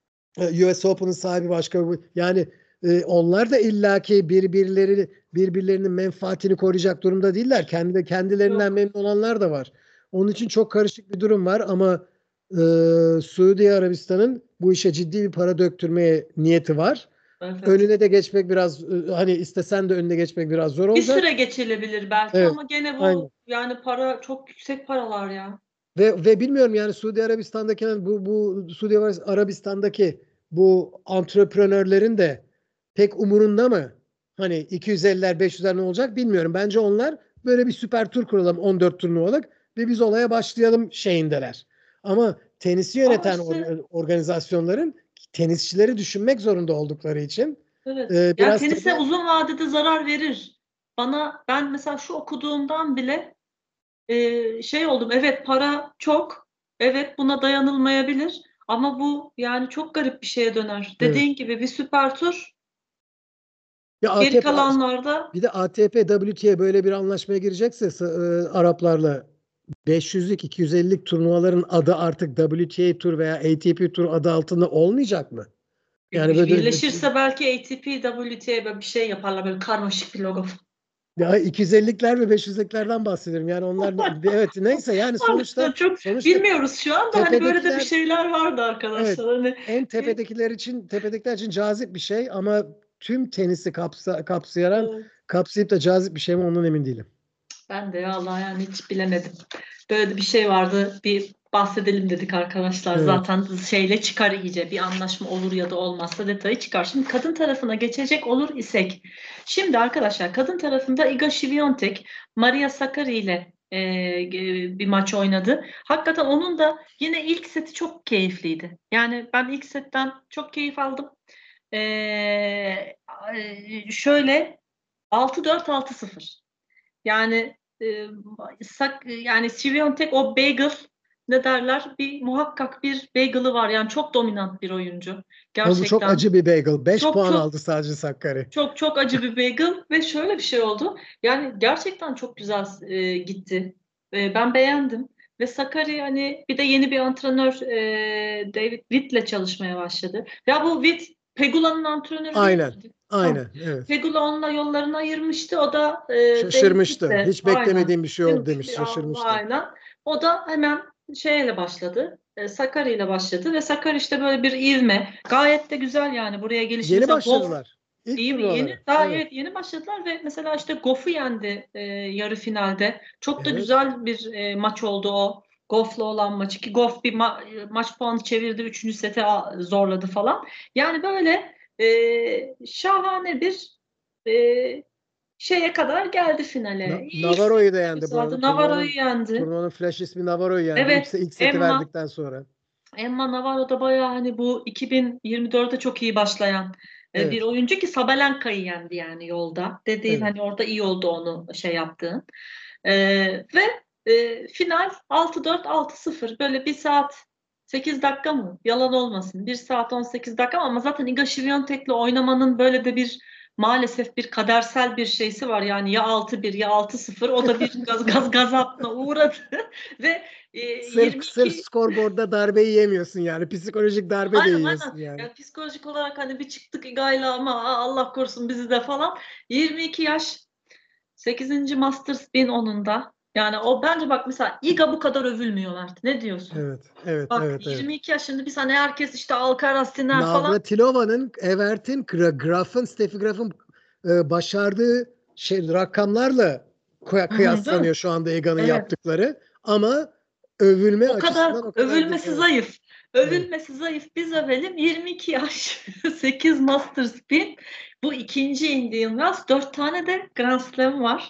US Open'ın sahibi başka. Yani onlar da illaki birbirlerinin menfaatini koruyacak durumda değiller. Kendilerinden Yok. memnun olanlar da var. Onun için çok karışık bir durum var, ama e, Suudi Arabistan'ın bu işe ciddi bir para döktürmeye niyeti var. Evet. Önüne de geçmek biraz, hani istesen de önüne geçmek biraz zor Bir olacak. süre geçilebilir belki Evet. ama gene bu Aynen. yani para çok yüksek paralar ya. Ve bilmiyorum yani, Suudi Arabistan'daki Suudi Arabistan'daki bu antreprenörlerin de pek umurunda mı? Hani 250'ler 500'ler ne olacak bilmiyorum. Bence onlar böyle bir süper tur kuralım, 14 turnuvalık, ve biz olaya başlayalım şeyindeler. Ama tenisi Ama yöneten işte organizasyonların tenisçileri düşünmek zorunda oldukları için evet. Yani biraz tenise tabii. uzun vadede zarar verir. Ben mesela şu okuduğumdan bile şey oldum. Evet, para çok. Evet, buna dayanılmayabilir. Ama bu yani çok garip bir şeye döner. Evet. Dediğin gibi bir süper tur. Ya Geri ATP, kalanlarda bir de ATP WTA böyle bir anlaşmaya girecekse Araplarla, 500'lük 250'lik turnuvaların adı artık WTA Tur veya ATP Tur adı altında olmayacak mı? Yani böyle birleşirse belki ATP, WTA böyle bir şey yaparlar. Böyle karmaşık bir logo. ya 250'likler ve 500'liklerden bahsediyorum. Yani onlar evet, neyse, yani sonuçta Artık çok sonuçta bilmiyoruz şu anda. Hani böyle de bir tepedekiler, şeyler vardı evet, arkadaşlar. Hani tepedekiler için cazip bir şey, ama tüm tenisi evet. kapsayıp da cazip bir şey mi, ondan emin değilim. Ben de vallahi yani hiç bilemedim. Böyle de bir şey vardı. Bir bahsedelim dedik arkadaşlar. Evet. Zaten şeyle çıkar iyice. Bir anlaşma olur ya da olmazsa detayı çıkar. Şimdi kadın tarafına geçecek olur isek. Şimdi arkadaşlar kadın tarafında Iga Świątek, Maria Sakkari ile bir maç oynadı. Hakikaten onun da yine ilk seti çok keyifliydi. Yani ben ilk setten çok keyif aldım. Şöyle 6-4 6-0. Yani yani Swiatek o bagel ne derler? Bir muhakkak bir bagel'ı var. Yani çok dominant bir oyuncu. Ama bu çok Gerçekten acı bir bagel. 5 çok puan çok aldı sadece Sakkari. çok çok acı bir bagel ve şöyle bir şey oldu. Yani gerçekten çok güzel gitti. Ben beğendim. Ve Sakari hani bir de yeni bir antrenör David Witt'le çalışmaya başladı. Ya bu Witt Pegula'nın antrenörü değil Aynen. miydi? Ha. Aynen. Evet. Pegula onunla yollarını ayırmıştı. O da David Şaşırmıştı. Witt'le Hiç aynen. beklemediğim bir şey oldu demiş. Şaşırmıştı. Aynen. O da hemen şeyle başladı. Sakari ile başladı ve Sakari işte böyle bir ivme. Gayet de güzel yani buraya gelişi. Yeni Mesela Goff başladılar. İlk İyi bir yeni turnuvaları. daha Evet. evet yeni başladılar ve mesela işte Goff'u yendi yarı finalde. Çok da Evet. güzel bir maç oldu o. Goff'la olan maçı ki Goff bir maç puanı çevirdi. 3. sete zorladı falan. Yani böyle şahane bir e, şeye kadar geldi finale. İyi Navarro'yu da yendi bu arada. güzeldi. Navarro'yu yendi. Turnuvanın flash ismi Navarro'yu yendi. Evet, İlk seti verdikten sonra. Emma Navarro da bayağı hani bu 2024'e çok iyi başlayan bir Evet. oyuncu ki Sabalenka'yı yendi yani yolda. Dediğin Evet. hani orada iyi oldu onu şey yaptığın. Ve final 6-4 6-0 böyle 1 saat 8 dakika mı? Yalan olmasın. 1 saat 18 dakika ama zaten Iga Świątek'le oynamanın böyle de bir maalesef bir kadersel bir şeysi var. Yani ya 6-1 ya 6-0 o da bir gazapla uğradı ve Sırf 22 skorboardda darbeyi yemiyorsun yani. Psikolojik darbe de aynen yiyorsun aynen. yani. Yani psikolojik olarak hani bir çıktık Iga'yla ama Allah korusun bizi de falan. 22 yaş 8. Masters 1000 onun da. Yani o bence bak mesela Iga bu kadar övülmüyorlardı. Ne diyorsun? Evet. Evet. Bak Evet. Evet. 22 yaşında biz hani herkes işte Alcaraz, Sinner falan. Navratilova'nın, Evert'in, Graf'ın, Steffi Graf'ın başardığı rakamlarla Hı hı, değil mi? kıyaslanıyor şu anda Ega'nın Evet. yaptıkları. Ama övülme O kadar açısından o kadar değil. övülmesi Evet. zayıf. Evet. Övülmesi zayıf. Biz övelim 22 yaş 8 Masters 1000. Bu ikinci Indian Wells. 4 tane de Grand Slam var.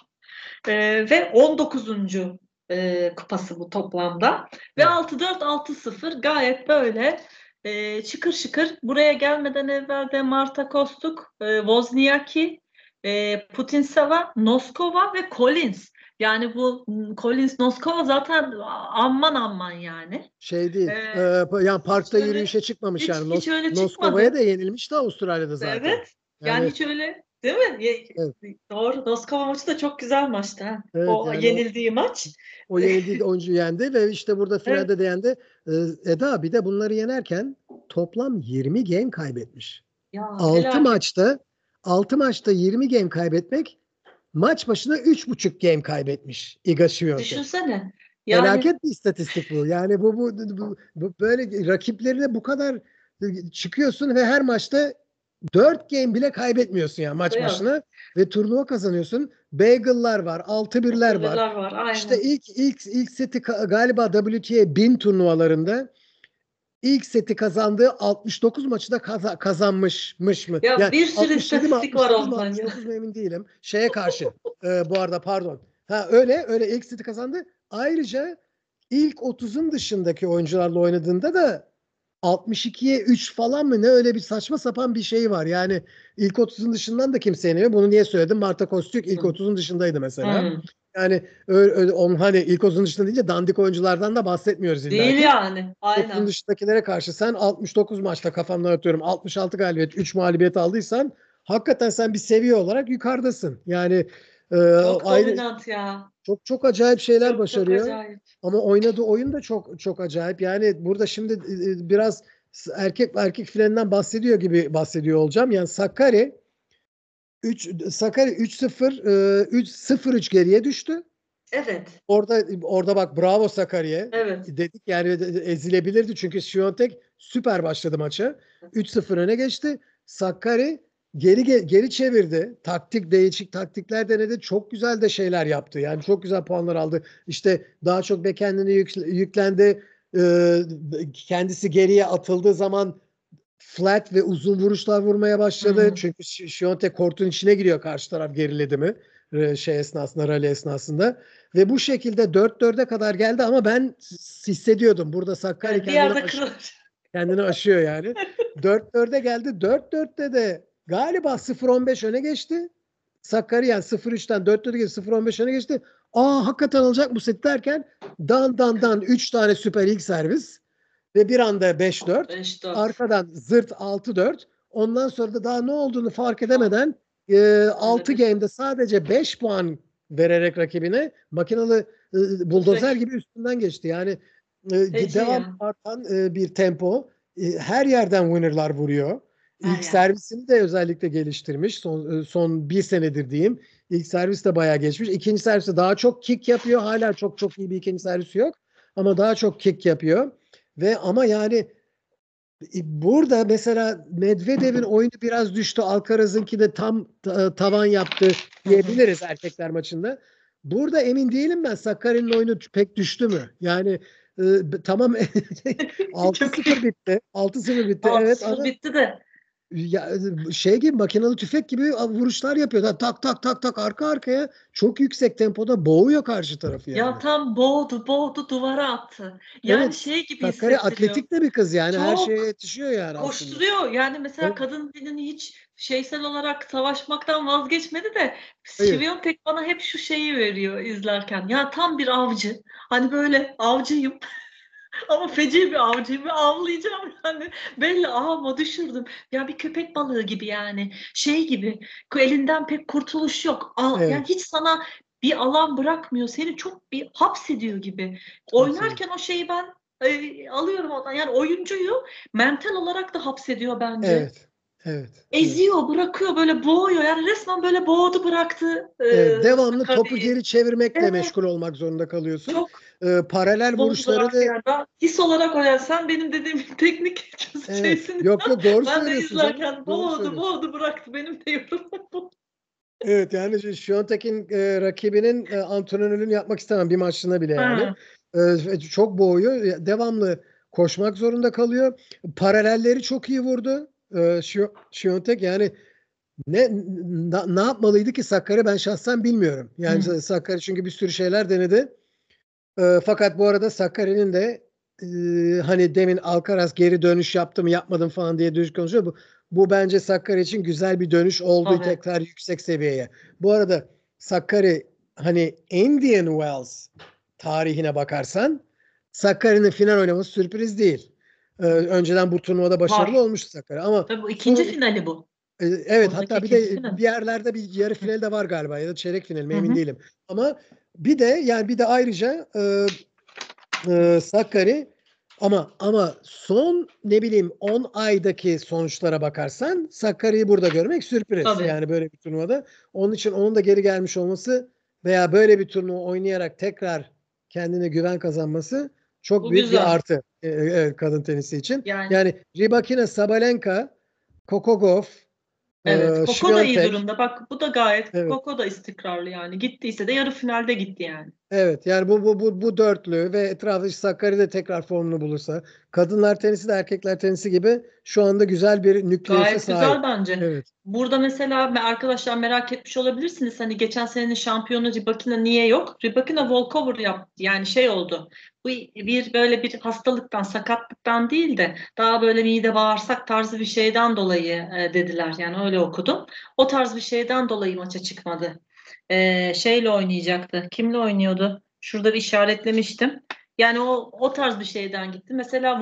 Ve 19. Kupası bu toplamda. Ve Evet. 6-4 6-0 gayet böyle şıkır şıkır. Buraya gelmeden evvel de Marta Kostuk, Wozniacki, Putintseva, Noskova ve Collins. Yani bu Collins, Noskova zaten aman aman yani. Şey değil. E, Yani hiç parkta öyle yürüyüşe çıkmamış yani. hiç öyle Noskova'ya çıkmadı. da yenilmişti Avustralya'da zaten. Evet. Yani Yani hiç öyle değil mi? evet, Doğru. Noskova maçı da çok güzel maçtı. Ha. evet O yani yenildiği maç. o yenildiği oyuncu yendi ve işte burada Evet. finalde de yendi. Eda bir de bunları yenerken toplam 20 game kaybetmiş. Ya 6 felaket. maçta 6 maçta 20 game kaybetmek, maç başına 3,5 game kaybetmiş Iga Świątek. Düşünsene. Yani Felaket bir istatistik bu. Yani bu böyle rakiplerine bu kadar çıkıyorsun ve her maçta 4 game bile kaybetmiyorsun yani maç yok. başına ve turnuva kazanıyorsun. Bagel'lar var, 6-1'ler var. Hatırlılar var. İşte Aynen. ilk seti galiba WTA 1000 turnuvalarında ilk seti kazandığı 69 maçı da kazanmışmış mı? Ya Yani bir sürü 67 mi istatistik var 68 mi ondan ya. 69 mu emin değilim. Şeye karşı bu arada pardon. Ha öyle ilk seti kazandı. Ayrıca ilk 30'un dışındaki oyuncularla oynadığında da 62'ye 3 falan mı ne, öyle bir saçma sapan bir şey var. Yani ilk 30'un dışından da kimse yenemiyor. Bunu niye söyledim? Marta Kostyuk ilk Hı. 30'un dışındaydı mesela. Hı. Yani öyle onun hani ilk 30'un dışında deyince dandik oyunculardan da bahsetmiyoruz Değil illaki. yani. 30'un Aynen. dışındakilere karşı sen 69 maçta, kafamdan atıyorum, 66 galibiyet 3 mağlubiyet aldıysan hakikaten sen bir seviye olarak yukarıdasın. Yani Çok ayrı dominant ya. çok çok acayip şeyler Çok çok başarıyor. acayip. Ama oynadığı oyun da çok çok acayip. Yani burada şimdi biraz erkek fileninden bahsediyor gibi bahsediyor olacağım. Yani Sakkari 3-0 3-0-3 geriye düştü. Evet. Orada bak, bravo Sakarya'ya Evet. dedik yani, ezilebilirdi çünkü Świątek süper başladı maça. 3-0 öne geçti. Sakkari geri çevirdi. Değişik taktikler denedi. Çok güzel de şeyler yaptı. Yani çok güzel puanlar aldı. İşte daha çok kendini yüklendi. Kendisi geriye atıldığı zaman flat ve uzun vuruşlar vurmaya başladı. Hı. Çünkü Świątek kortun içine giriyor karşı taraf geriledi mi? Şey esnasında, rally esnasında. Ve bu şekilde 4-4'e kadar geldi ama ben hissediyordum. Burada Sakkari Evet, bir yerde kırılır. kendini aşıyor yani. 4-4'e geldi. 4-4'te de galiba 0-15 öne geçti. Sakkari yani 0-3'ten 4-4'e geçti. 0-15 öne geçti. Hakikaten alacak bu set derken dan 3 tane süper ilk servis. Ve bir anda 5-4. 5-4. Arkadan zırt 6-4. Ondan sonra da daha ne olduğunu fark Son. edemeden Öyle 6 bir. game'de sadece 5 puan vererek rakibine makinalı buldozer Tüfek. gibi üstünden geçti. Yani Feci devam ya. artan bir tempo. Her yerden winner'lar vuruyor. Her İlk yer. servisini de özellikle geliştirmiş. Son bir senedir diyeyim. İlk servis de bayağı geçmiş. İkinci serviste daha çok kick yapıyor. Hala çok çok iyi bir ikinci servisi yok. Ama daha çok kick yapıyor. Ve ama yani burada mesela Medvedev'in oyunu biraz düştü. Alcaraz'ınki de tam tavan yaptı Hı hı. diyebiliriz erkekler maçında. Burada emin değilim ben, Sakkari'nin oyunu pek düştü mü? Yani Tamam Çok 6-0 bitti. 6-0 bitti. Evet 6-0 ama bitti de. ya, şey gibi makinalı tüfek gibi vuruşlar yapıyor. Tak tak tak tak arka arkaya çok yüksek tempoda boğuyor karşı tarafı Ya yani. tam boğdu duvara attı. Yani Evet. şey gibi Sakkari hissettiriyor. atletik de bir kız yani her şeye Çok yetişiyor yani aslında. koşturuyor. Yani mesela Evet. kadın dilini hiç şeysel olarak savaşmaktan vazgeçmedi de Hayır. Şiviyontek bana hep şu şeyi veriyor izlerken. Ya tam bir avcı. Hani böyle avcıyım. Ama feci bir avcıyım ve avlayacağım yani. Belli ağıma düşürdüm. Ya bir köpek balığı gibi yani. Şey gibi. Elinden pek kurtuluş yok. Yani Evet. hiç sana bir alan bırakmıyor. Seni çok bir hapsediyor gibi. Hapsediyor. Oynarken o şeyi ben alıyorum ondan. Yani oyuncuyu mental olarak da hapsediyor bence. Evet. Evet. Evet. Eziyor, bırakıyor, böyle boğuyor. Yani resmen böyle boğdu bıraktı Evet. Devamlı topu Sakarya'yı. geri çevirmekle Evet, meşgul olmak zorunda kalıyorsun. çok Paralel boğdu vuruşları bıraktı da yani. Ben his olarak o yani sen benim dediğim teknik evet. şeysin. Yok yok doğru Ben de söylüyorsun canım. izlerken Doğru boğdu söylüyorsun. boğdu bıraktı. Benim de yorumum bu. Evet yani Şiyontek'in rakibinin antrenörlüğünü yapmak istemem bir maçlığına bile yani. Ha, Çok boğuyor. Devamlı koşmak zorunda kalıyor. Paralelleri çok iyi vurdu. Şiyontek yani ne yapmalıydı ki Sakkari ben şahsen bilmiyorum. Yani hmm. Sakkari çünkü bir sürü şeyler denedi. Fakat bu arada Sakkari'nin de hani demin Alcaraz geri dönüş yaptı mı yapmadım falan diye düz konuşuyor. Bu bence Sakkari için güzel bir dönüş oldu Tabii. tekrar yüksek seviyeye. Bu arada Sakkari hani Indian Wells tarihine bakarsan Sakkari'nin final oynaması sürpriz değil. Önceden bu turnuvada başarılı Var. olmuştu Sakkari ama Tabii bu ikinci son finali bu. evet Buradaki hatta bir ikinci de final. bir yerlerde bir yarı Hı final de var galiba ya da çeyrek final mi hı. emin Hı. değilim. Ama bir de ayrıca Sakkari ama son ne bileyim 10 aydaki sonuçlara bakarsan Sakkari'yi burada görmek sürpriz. Tabii. Yani böyle bir turnuvada. Onun için onun da geri gelmiş olması veya böyle bir turnuva oynayarak tekrar kendine güven kazanması çok Bu büyük bir güzel. artı evet, kadın tenisi için. Yani Yani Rybakina, Sabalenka, Kokogov, evet. Koko da iyi Świątek. durumda. Bak bu da gayet Evet. Koko da istikrarlı yani. Gittiyse de yarı finalde gitti yani. Evet yani bu dörtlü ve etrafı Sakkari de tekrar formunu bulursa kadınlar tenisi de erkekler tenisi gibi şu anda güzel bir nükleüse Gayet sahip. güzel bence. Evet. Burada mesela arkadaşlar merak etmiş olabilirsiniz. Hani geçen senenin şampiyonu Rybakina niye yok? Rybakina walkover yaptı. Yani şey oldu. Bu bir böyle bir hastalıktan, sakatlıktan değil de daha böyle mide bağırsak tarzı bir şeyden dolayı dediler. Yani öyle okudum. O tarz bir şeyden dolayı maça çıkmadı. Şeyle oynayacaktı. Kimle oynuyordu? Şurada bir işaretlemiştim. Yani o tarz bir şeyden gitti. Mesela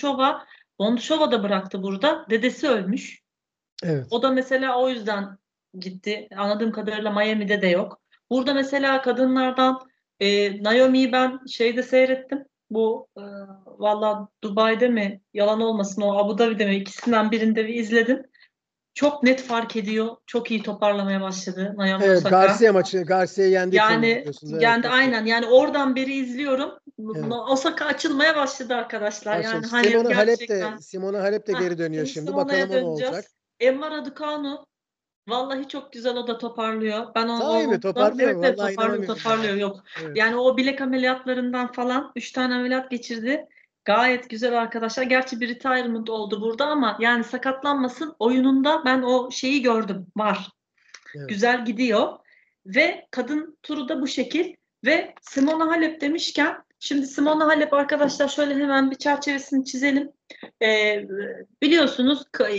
Vondrushova da bıraktı burada. Dedesi ölmüş. Evet. O da mesela o yüzden gitti. Anladığım kadarıyla Miami'de de yok. Burada mesela kadınlardan Naomi'yi ben şeyde seyrettim. Bu valla Dubai'de mi yalan olmasın o Abu Dhabi'de mi ikisinden birinde bir izledim. Çok net fark ediyor. Çok iyi toparlamaya başladı Naomi Evet Osaka. Garcia'yı yendiği turnuva Yani diyorsun. Evet yani çok iyi. aynen yani oradan beri izliyorum. Evet. Osaka açılmaya başladı arkadaşlar. Başladı. Yani hani gerçekten. Simona Halep de geri dönüyor Şimdi şimdi. Bakalım Simona'ya o ne olacak. döneceğiz. Emma Raducanu vallahi çok güzel o da toparlıyor. Ben Sahi mi? ondan Toparlıyor evet mu? evet Vallahi inanamıyorum ya. toparlıyor yok. Evet. Yani o bilek ameliyatlarından falan 3 tane ameliyat geçirdi. Gayet güzel arkadaşlar. Gerçi bir retirement oldu burada ama yani sakatlanmasın oyununda ben o şeyi gördüm. Var. Evet. Güzel gidiyor. Ve kadın turu da bu şekil. Ve Simona Halep demişken şimdi Simona Halep arkadaşlar şöyle hemen bir çerçevesini çizelim. Ee, biliyorsunuz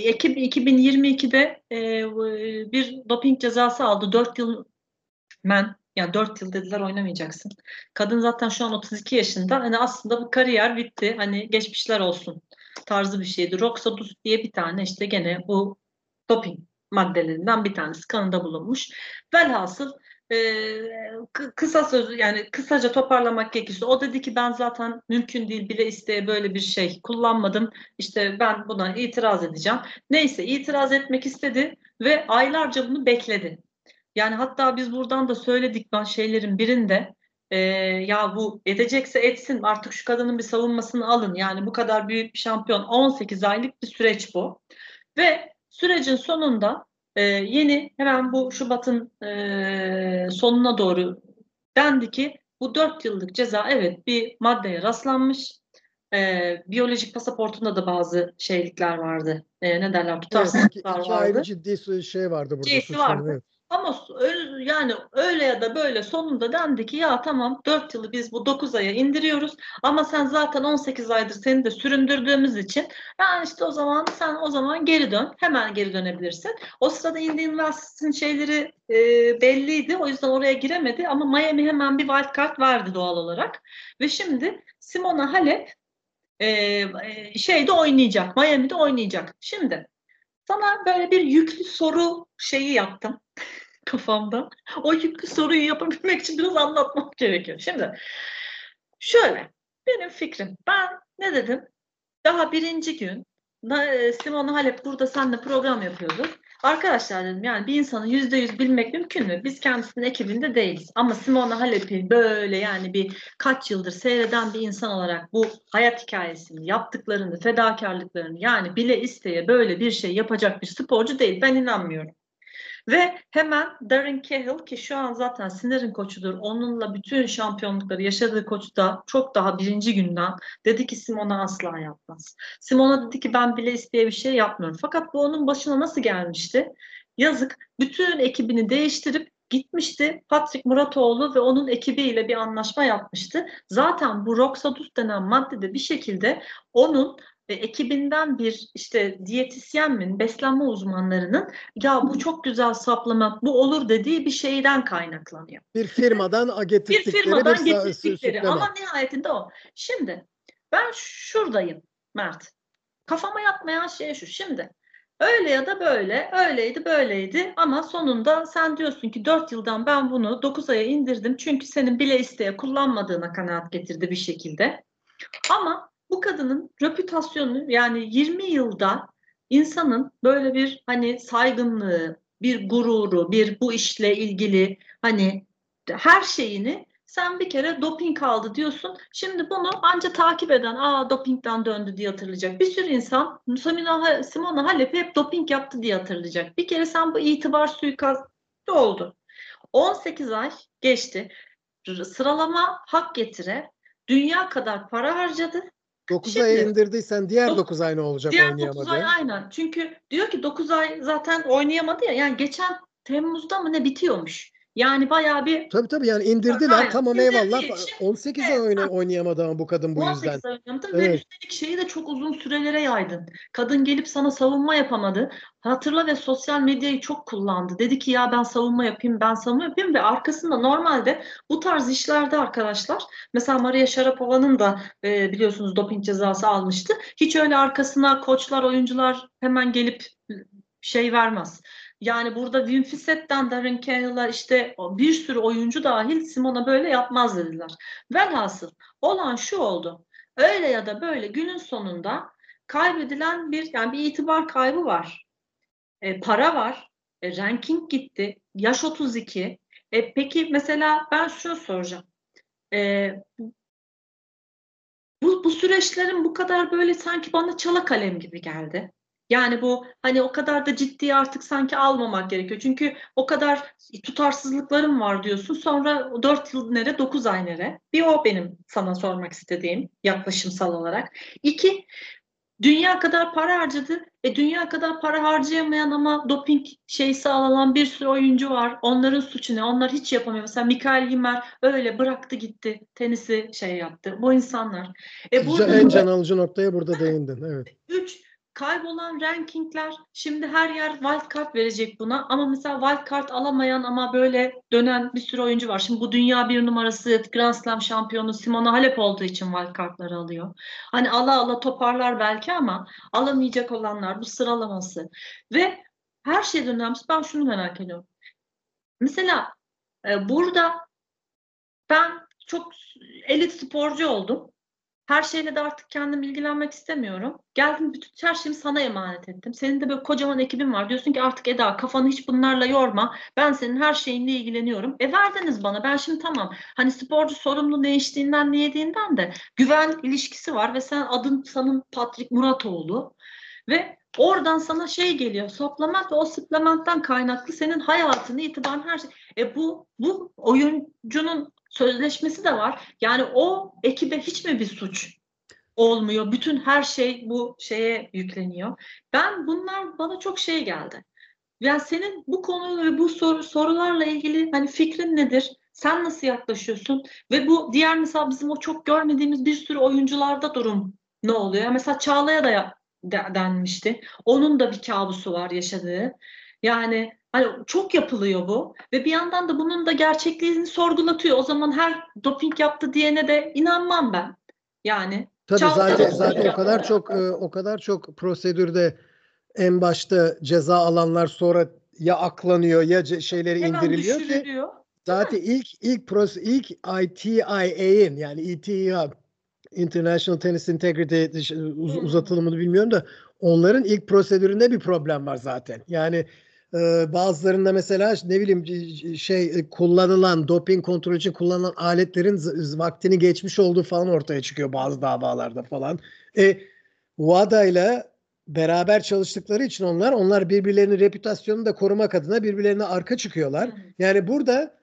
2022'de bir doping cezası aldı. 4 yıl yani 4 yıl dediler oynamayacaksın. Kadın zaten şu an 32 yaşında. Hani aslında bu kariyer bitti. Hani geçmişler olsun tarzı bir şeydi. Roxadus diye bir tane işte gene bu doping maddelerinden bir tanesi kanında bulunmuş. Velhasıl e, kısa söz yani kısaca toparlamak gerekirse o dedi ki ben zaten mümkün değil bile isteye böyle bir şey kullanmadım. İşte ben buna itiraz edeceğim. Neyse itiraz etmek istedi ve aylarca bunu bekledi. Yani hatta biz buradan da söyledik ben şeylerin birinde ya bu edecekse etsin artık şu kadının bir savunmasını alın. Yani bu kadar büyük bir şampiyon 18 aylık bir süreç bu. Ve sürecin sonunda yeni hemen bu Şubat'ın sonuna doğru dendi ki Bu 4 yıllık ceza evet bir maddeye rastlanmış. Biyolojik pasaportunda da bazı şeylikler vardı. Ne derler? Evet, Tutarsızlıklar iki ayrı vardı. ciddi şey vardı burada, Şeysi suç vardı. vardı. Evet. Ama yani öyle ya da böyle sonunda dendi ki ya tamam 4 yılı biz bu 9 aya indiriyoruz ama sen zaten 18 aydır seni de süründürdüğümüz için yani işte o zaman sen o zaman geri dön. Hemen geri dönebilirsin. O sırada Indian Wells'in şeyleri belliydi. O yüzden oraya giremedi ama Miami hemen bir wild card verdi doğal olarak. Ve şimdi Simona Halep şeyde oynayacak. Miami'de oynayacak. Şimdi sana böyle bir yüklü soru şeyi yaptım kafamda. O yüklü soruyu yapabilmek için biraz anlatmam gerekiyor. Şimdi şöyle benim fikrim. Ben ne dedim? Daha birinci gün Simona Halep burada seninle program yapıyorduk. Arkadaşlar dedim yani bir insanı %100 bilmek mümkün mü? Biz kendisinin ekibinde değiliz. Ama Simona Halep'i böyle yani bir kaç yıldır seyreden bir insan olarak bu hayat hikayesini, yaptıklarını, fedakarlıklarını yani bile isteye böyle bir şey yapacak bir sporcu değil. Ben inanmıyorum. Ve hemen Darren Cahill ki şu an zaten Sinner'in koçudur. Onunla bütün şampiyonlukları yaşadığı koçu da çok daha birinci günden dedi ki Simona asla yapmaz. Simona dedi ki ben bile isteye bir şey yapmıyorum. Fakat bu onun başına nasıl gelmişti? Yazık. Bütün ekibini değiştirip gitmişti. Patrick Muratoğlu ve onun ekibiyle bir anlaşma yapmıştı. Zaten bu Roxadus denen maddede bir şekilde onun ekibinden bir işte diyetisyen beslenme uzmanlarının ya bu çok güzel supplement bu olur dediği bir şeyden kaynaklanıyor. Bir firmadan Bir getirdikleri bir firmadan getirdikleri ama süpleme. nihayetinde o. Şimdi ben şuradayım Mert. Kafama yatmayan şey şu. Şimdi öyle ya da böyle, öyleydi böyleydi ama sonunda sen diyorsun ki 4 yıldan ben bunu 9 aya indirdim çünkü senin bile isteye kullanmadığına kanaat getirdi bir şekilde. Ama bu kadının reputasyonu yani 20 yılda insanın böyle bir hani saygınlığı, bir gururu, bir bu işle ilgili hani her şeyini sen bir kere doping aldı diyorsun. Şimdi bunu anca takip eden dopingden döndü diye hatırlayacak. Bir sürü insan Simona Halep'i hep doping yaptı diye hatırlayacak. Bir kere sen bu itibar suikastı oldu. 18 ay geçti. Sıralama hak getire dünya kadar para harcadı. 9 aya Şimdi indirdiysen diğer 9 ay ne olacak diğer 9 ay oynayamadı? aynen. Çünkü diyor ki 9 ay zaten oynayamadı ya. Yani geçen Temmuz'da mı ne bitiyormuş. Yani bayağı bir Tabii yani indirdiler, aynen tamam eyvallah. indirdiği için 18 ay evet, oynayamadı ama bu kadın bu yüzden. 18 ay oynamadın ve Evet. üstelik şeyi de çok uzun sürelere yaydın. Kadın gelip sana savunma yapamadı. Hatırla ve sosyal medyayı çok kullandı. Dedi ki ya ben savunma yapayım, ben savunma yapayım ve arkasında normalde bu tarz işlerde arkadaşlar mesela Maria Sharapova'nın da biliyorsunuz doping cezası almıştı. Hiç öyle arkasına koçlar, oyuncular hemen gelip şey vermez. Yani burada Winfrey Set'ten Darren Cahill'a işte bir sürü oyuncu dahil Simona böyle yapmaz dediler. Velhasıl olan şu oldu. Öyle ya da böyle günün sonunda kaybedilen yani bir itibar kaybı var. Para var. Ranking gitti. Yaş 32. Peki mesela ben şunu soracağım. E, bu süreçlerin bu kadar böyle sanki bana çala kalem gibi geldi. Yani bu hani o kadar da ciddiye artık sanki almamak gerekiyor. Çünkü o kadar tutarsızlıklarım var diyorsun. Sonra 4 yıl nere 9 ay nere? Bir o benim sana sormak istediğim yaklaşımsal olarak. İki, dünya kadar para harcadı. Dünya kadar para harcayamayan ama doping şeysi alan bir sürü oyuncu var. Onların suçu ne? Onlar hiç yapamıyor. Mesela Mikael Ymer öyle bıraktı gitti. Tenisi şey yaptı. Bu insanlar. Burada En can alıcı noktaya burada değindin. Evet. 3 kaybolan rankingler şimdi her yer wildcard verecek buna ama mesela wildcard alamayan ama böyle dönen bir sürü oyuncu var. Şimdi bu dünya bir numarası Grand Slam şampiyonu Simona Halep olduğu için wildcardları alıyor. Hani ala ala toparlar belki ama alamayacak olanlar bu sıralaması ve her şeyden önemlisi ben şunu merak ediyorum. Mesela burada ben çok elit sporcu oldum. Her şeyle de artık kendim ilgilenmek istemiyorum. Geldim bütün her şeyimi sana emanet ettim. Senin de böyle kocaman ekibin var. Diyorsun ki artık Eda kafanı hiç bunlarla yorma. Ben senin her şeyinle ilgileniyorum. Verdiniz bana. Ben şimdi tamam. Hani sporcu sorumlu ne içtiğinden ne yediğinden de güven ilişkisi var ve sen adın sanın Patrick Muratoğlu. Ve oradan sana şey geliyor, supplement ve o supplement'ten kaynaklı senin hayatını, itibarın, her şey. Bu oyuncunun sözleşmesi de var. Yani o ekibe hiç mi bir suç olmuyor? Bütün her şey bu şeye yükleniyor. Bunlar bana çok şey geldi. Yani senin bu konuyla ve bu sorularla ilgili hani fikrin nedir? Sen nasıl yaklaşıyorsun? Ve bu diğer, mesela bizim o çok görmediğimiz bir sürü oyuncularda durum ne oluyor? Mesela Çağla'ya da denmişti. Onun da bir kabusu var yaşadığı. Yani hani çok yapılıyor bu ve bir yandan da bunun da gerçekliğini sorgulatıyor. O zaman her doping yaptı diyene de inanmam ben. Yani Tabii Çağla'ya da zaten doping yaptı. o kadar çok prosedürde en başta ceza alanlar sonra ya aklanıyor ya şeyleri Hemen indiriliyor ki düşürülüyor. Değil zaten mi? ilk ITIA'in yani ITIA International Tennis Integrity Hı hı. uzatılımını bilmiyorum da onların ilk prosedüründe bir problem var zaten. Yani bazılarında mesela ne bileyim kullanılan doping kontrolü için kullanılan aletlerin vaktini geçmiş olduğu falan ortaya çıkıyor bazı davalarda falan. WADA ile beraber çalıştıkları için onlar birbirlerinin reputasyonunu da korumak adına birbirlerine arka çıkıyorlar. Hı hı. Yani burada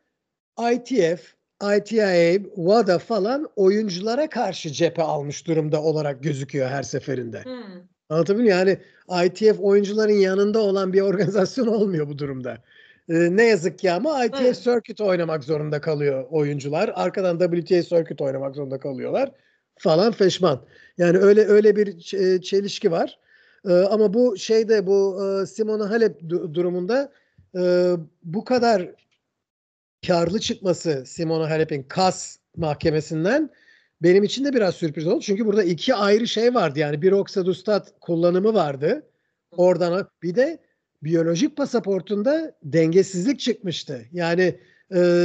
ITF, ITIA, WADA falan oyunculara karşı cephe almış durumda olarak gözüküyor her seferinde. Hı. Anlatabiliyor muyum? Yani ITF oyuncuların yanında olan bir organizasyon olmuyor bu durumda. Ne yazık ki ama ITF Evet. Circuit oynamak zorunda kalıyor oyuncular. Arkadan WTA Circuit oynamak zorunda kalıyorlar. Falan feşman. Yani öyle bir çelişki var. Ama bu Simona Halep durumunda bu kadar karlı çıkması Simona Halep'in KAS mahkemesinden benim için de biraz sürpriz oldu. Çünkü burada iki ayrı şey vardı. Yani bir Oxadustat kullanımı vardı. Oradan bir de biyolojik pasaportunda dengesizlik çıkmıştı. Yani e,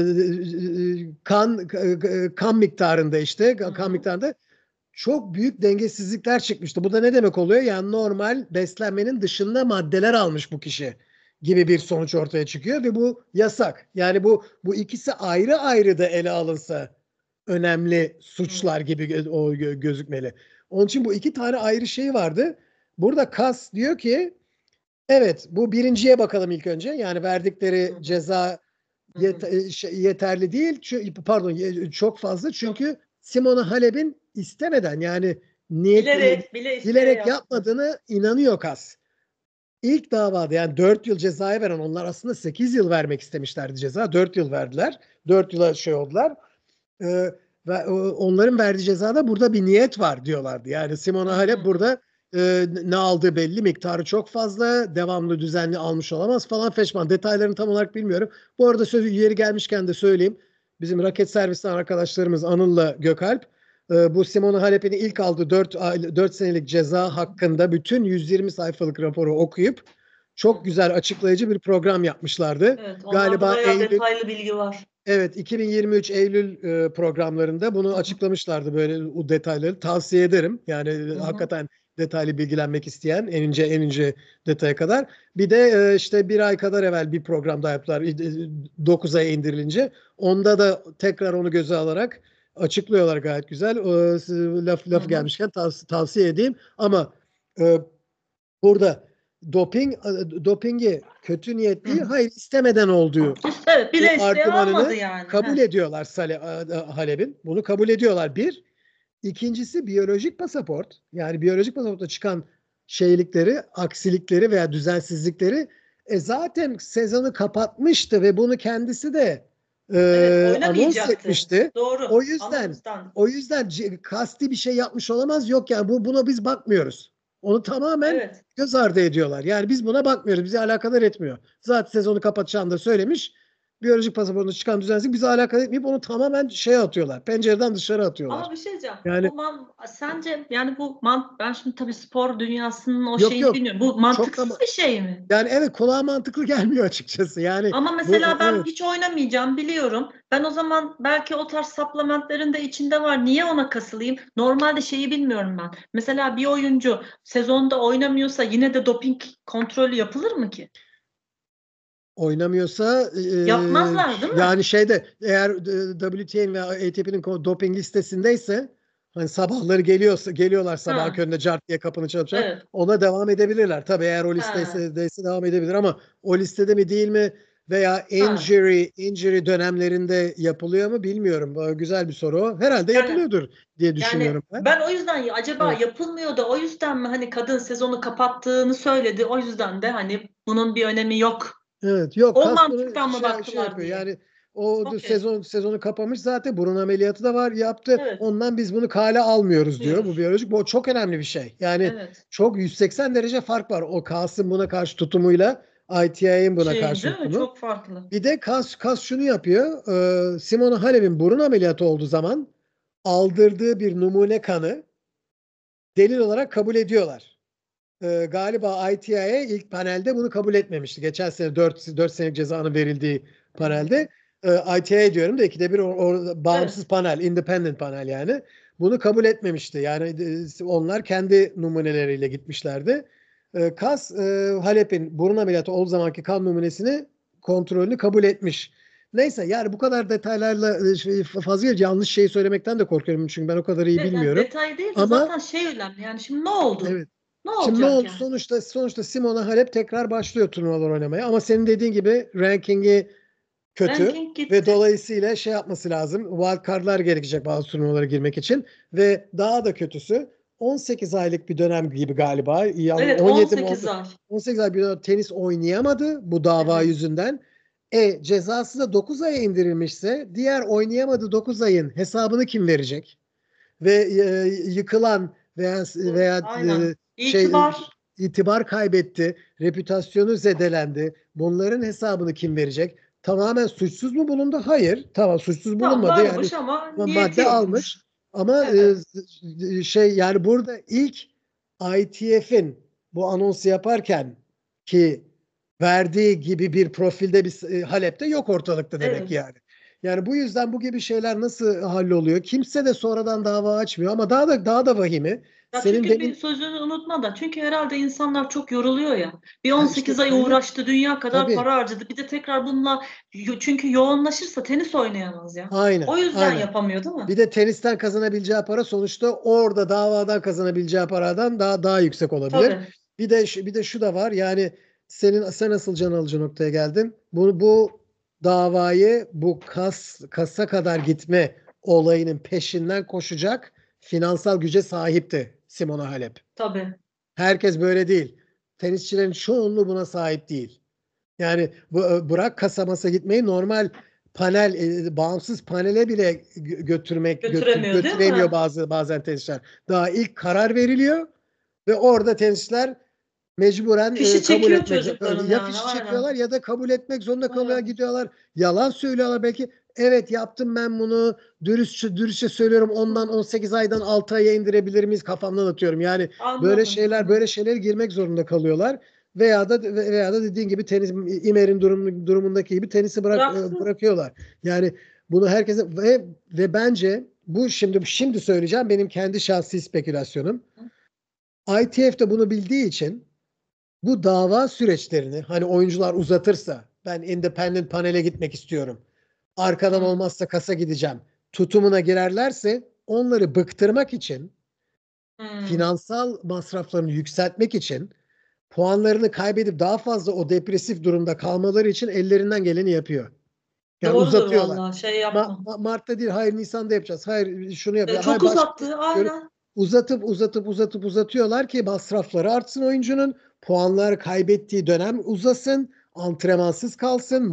kan miktarında Hı kan hı. miktarında çok büyük dengesizlikler çıkmıştı. Bu da ne demek oluyor? Yani normal beslenmenin dışında maddeler almış bu kişi gibi bir sonuç ortaya çıkıyor ve bu yasak. Yani bu ikisi ayrı ayrı da ele alınsa önemli Hı. suçlar gibi gözükmeli. Onun için bu iki tane ayrı şey vardı. Burada KAS diyor ki evet bu birinciye bakalım ilk önce. Yani Hı verdikleri hı. ceza Hı hı. yeterli değil. Çok fazla Çok çünkü Simona Halep'in istemeden yani niyet bilerek, bile isteye bilerek yaptı. yapmadığını inanıyor KAS. İlk davada yani 4 yıl cezaya veren onlar aslında 8 yıl vermek istemişlerdi ceza. 4 yıl verdiler. 4 yıla şey oldular. Ee, ve onların verdiği cezada burada bir niyet var diyorlardı. Yani Hı Simona Halep hı. burada ne aldığı belli, miktarı çok fazla, devamlı düzenli almış olamaz falan feşman. Detaylarını tam olarak bilmiyorum. Bu arada sözü yeri gelmişken de söyleyeyim. Bizim raket servisten arkadaşlarımız Anıl'la Gökalp bu Simona Halep'in ilk aldığı 4 senelik ceza hakkında bütün 120 sayfalık raporu okuyup Hı çok hı. güzel açıklayıcı bir program yapmışlardı. Evet, onlarda Galiba bayağı Eylül detaylı bilgi var. Evet, 2023 Eylül programlarında bunu Hı hı. açıklamışlardı böyle o detayları. Tavsiye ederim. Yani Hı hı. hakikaten detaylı bilgilenmek isteyen en ince detaya kadar. Bir de işte bir ay kadar evvel bir program daha yaptılar. 9 aya indirilince. Onda da tekrar onu göze alarak açıklıyorlar gayet güzel. Hı Lafı hı. gelmişken tavsiye edeyim. Ama e, burada dopingi kötü niyet Hı değil, hı. hayır istemeden olduğu Evet, bu bile isteye almadı argümanını yani. kabul Heh. ediyorlar Halep'in. Bunu kabul ediyorlar. Bir. İkincisi biyolojik pasaport. Yani biyolojik pasaportta çıkan aksilikleri veya düzensizlikleri zaten sezonu kapatmıştı ve bunu kendisi de Evet, anons oynamayacaktı. etmişti. O Doğru. yüzden Anlamıştan. o yüzden kasti bir şey yapmış olamaz. Yok yani buna biz bakmıyoruz. Onu tamamen Evet. göz ardı ediyorlar. Yani biz buna bakmıyoruz. Bizi alakadar etmiyor. Zaten sezonu kapatacağını da söylemiş. Biyolojik pasaportunda çıkan düzensizlik bizi alakadar etmeyip onu tamamen atıyorlar. Pencereden dışarı Ama atıyorlar. bir şey diyeceğim. Yani Sence yani ben şimdi tabii spor dünyasının o yok şeyini yok bilmiyorum. Bu çok mantıksız da bir şey mi? yani evet kulağa mantıklı gelmiyor açıkçası. Yani Ama bu mesela ben evet hiç oynamayacağım biliyorum. Ben o zaman belki o tarz supplementlerin de içinde var. Niye ona kasılayım? Normalde şeyi bilmiyorum ben. Mesela bir oyuncu sezonda oynamıyorsa yine de doping kontrolü yapılır mı ki? oynamıyorsa Yapmazlar değil mi? yani eğer WTA'nin ve ATP'nin doping listesindeyse Hani sabahları geliyorlar sabah Ha, köründe cart diye kapını çalacak. evet. Ona devam edebilirler. Tabii eğer o Ha, listedeyse devam edebilir ama o listede mi değil mi veya ha. injury dönemlerinde yapılıyor mu bilmiyorum. Güzel bir soru o. Herhalde Yani yapılıyordur diye Yani düşünüyorum ben. ben o yüzden acaba Evet. yapılmıyor da o yüzden mi hani kadın sezonu kapattığını söyledi. O yüzden de hani bunun bir önemi yok. Evet, yok O kas bunu mantıktan mı şey baktılar yapıyor. diye. Yani o Okey. sezonu kapamış zaten burun ameliyatı da var yaptı. Evet. Ondan biz bunu kale almıyoruz diyor. Bu Diyoruz. biyolojik. Bu çok önemli bir şey. Yani Evet. çok 180 derece fark var o kasın buna karşı tutumuyla ITI'nin buna Şeyin karşı değil mi? tutumu. Çok farklı. Bir de kas şunu yapıyor. Simona Halep'in burun ameliyatı olduğu zaman aldırdığı bir numune kanı delil olarak kabul ediyorlar. Galiba ITIA ilk panelde bunu kabul etmemişti. Geçen sene 4 senelik cezanın verildiği panelde. ITIA diyorum da ikide bir bağımsız Evet. panel, independent panel yani. Bunu kabul etmemişti. Yani onlar kendi numuneleriyle gitmişlerdi. Halep'in burun ameliyatı olduğu zamanki kan numunesini kontrolünü kabul etmiş. Neyse yani bu kadar detaylarla fazla yanlış şey söylemekten de korkuyorum çünkü ben o kadar iyi Evet, yani bilmiyorum. detay değil de Ama zaten şey önemli. Yani şimdi ne oldu? evet. Ne Şimdi ne olacak oldu? yani? Sonuçta Simona Halep tekrar başlıyor turnuvalar oynamaya ama senin dediğin gibi rankingi kötü Ranking ve gitti. dolayısıyla şey yapması lazım. Wild card'lar gerekecek bazı turnuvalara girmek için ve daha da kötüsü 18 aylık bir dönem gibi galiba. Yani Evet, 17 mi 18 oldu? ay. 18 ay bir dönem tenis oynayamadı bu dava Evet. yüzünden. Cezası da 9 aya indirilmişse diğer oynayamadığı 9 ayın hesabını kim verecek? Ve yıkılan veya Aynen. şey İtibar. itibar kaybetti, reputasyonu zedelendi. Bunların hesabını kim verecek? Tamamen suçsuz mu bulundu? Hayır. Tamam suçsuz Tamam bulunmadı. Yani varmış ama niyeti madde yokmuş. almış. Ama Evet. yani burada ilk ITF'in bu anonsu yaparken ki verdiği gibi bir profilde bir Halep'te yok ortalıkta demek Evet. yani. Yani bu yüzden bu gibi şeyler nasıl halloluyor? Kimse de sonradan dava açmıyor ama daha da vahimi Ya senin çünkü bir demin sözünü unutma da çünkü herhalde insanlar çok yoruluyor ya. Bir 18 işte ay hayır uğraştı, dünya kadar tabii para harcadı. Bir de tekrar bununla çünkü yoğunlaşırsa tenis oynayamaz ya. O aynen yüzden aynen. yapamıyor değil mi? Bir de tenisten kazanabileceği para sonuçta orada davadan kazanabileceği paradan daha yüksek olabilir. Tabii. Bir de şu da var. Yani sen asıl can alıcı noktaya geldin. Bu davayı bu kasa kadar gitme olayının peşinden koşacak finansal güce sahipti Simona Halep. Tabii. Herkes böyle değil. Tenisçilerin çoğunluğu buna sahip değil. Yani bırak kasa masa gitmeyi normal panel bağımsız panele bile Götüremiyor değil götüremiyor mi? bazen tenisçiler. Daha ilk karar veriliyor ve orada tenisçiler mecburen Fişi kabul çekiyor etmek çocukların ya yani. fişi Aynen. çekiyorlar ya da kabul etmek zorunda kalıyorlar Aynen. gidiyorlar. Yalan söylüyorlar belki. Evet yaptım ben bunu. Dürüstçe söylüyorum. Ondan Hı. 18 aydan 6 aya indirebilir miyiz? Kafamdan atıyorum. Yani Anladım. Hı hı. böyle şeylere girmek zorunda kalıyorlar. Veya da dediğin gibi İmer'in durumundaki gibi tenisi Bıraksın. bırakıyorlar. Yani bunu herkese ve bence bu şimdi söyleyeceğim benim kendi şahsi spekülasyonum. ITF de bunu bildiği için bu dava süreçlerini hani oyuncular uzatırsa ben independent panele gitmek istiyorum. Arkadan Hı. olmazsa kasa gideceğim. Tutumuna girerlerse onları bıktırmak için Hı. finansal masraflarını yükseltmek için puanlarını kaybedip daha fazla o depresif durumda kalmaları için ellerinden geleni yapıyor. Yani Doğrudur uzatıyorlar. vallahi şey yapma. Mart'ta değil, hayır Nisan'da yapacağız. Hayır şunu yapacağız. Hayır Çok başka uzattı. görüp Aynen. uzatıyorlar ki masrafları artsın oyuncunun. Puanlar kaybettiği dönem uzasın. Antrenmansız kalsın.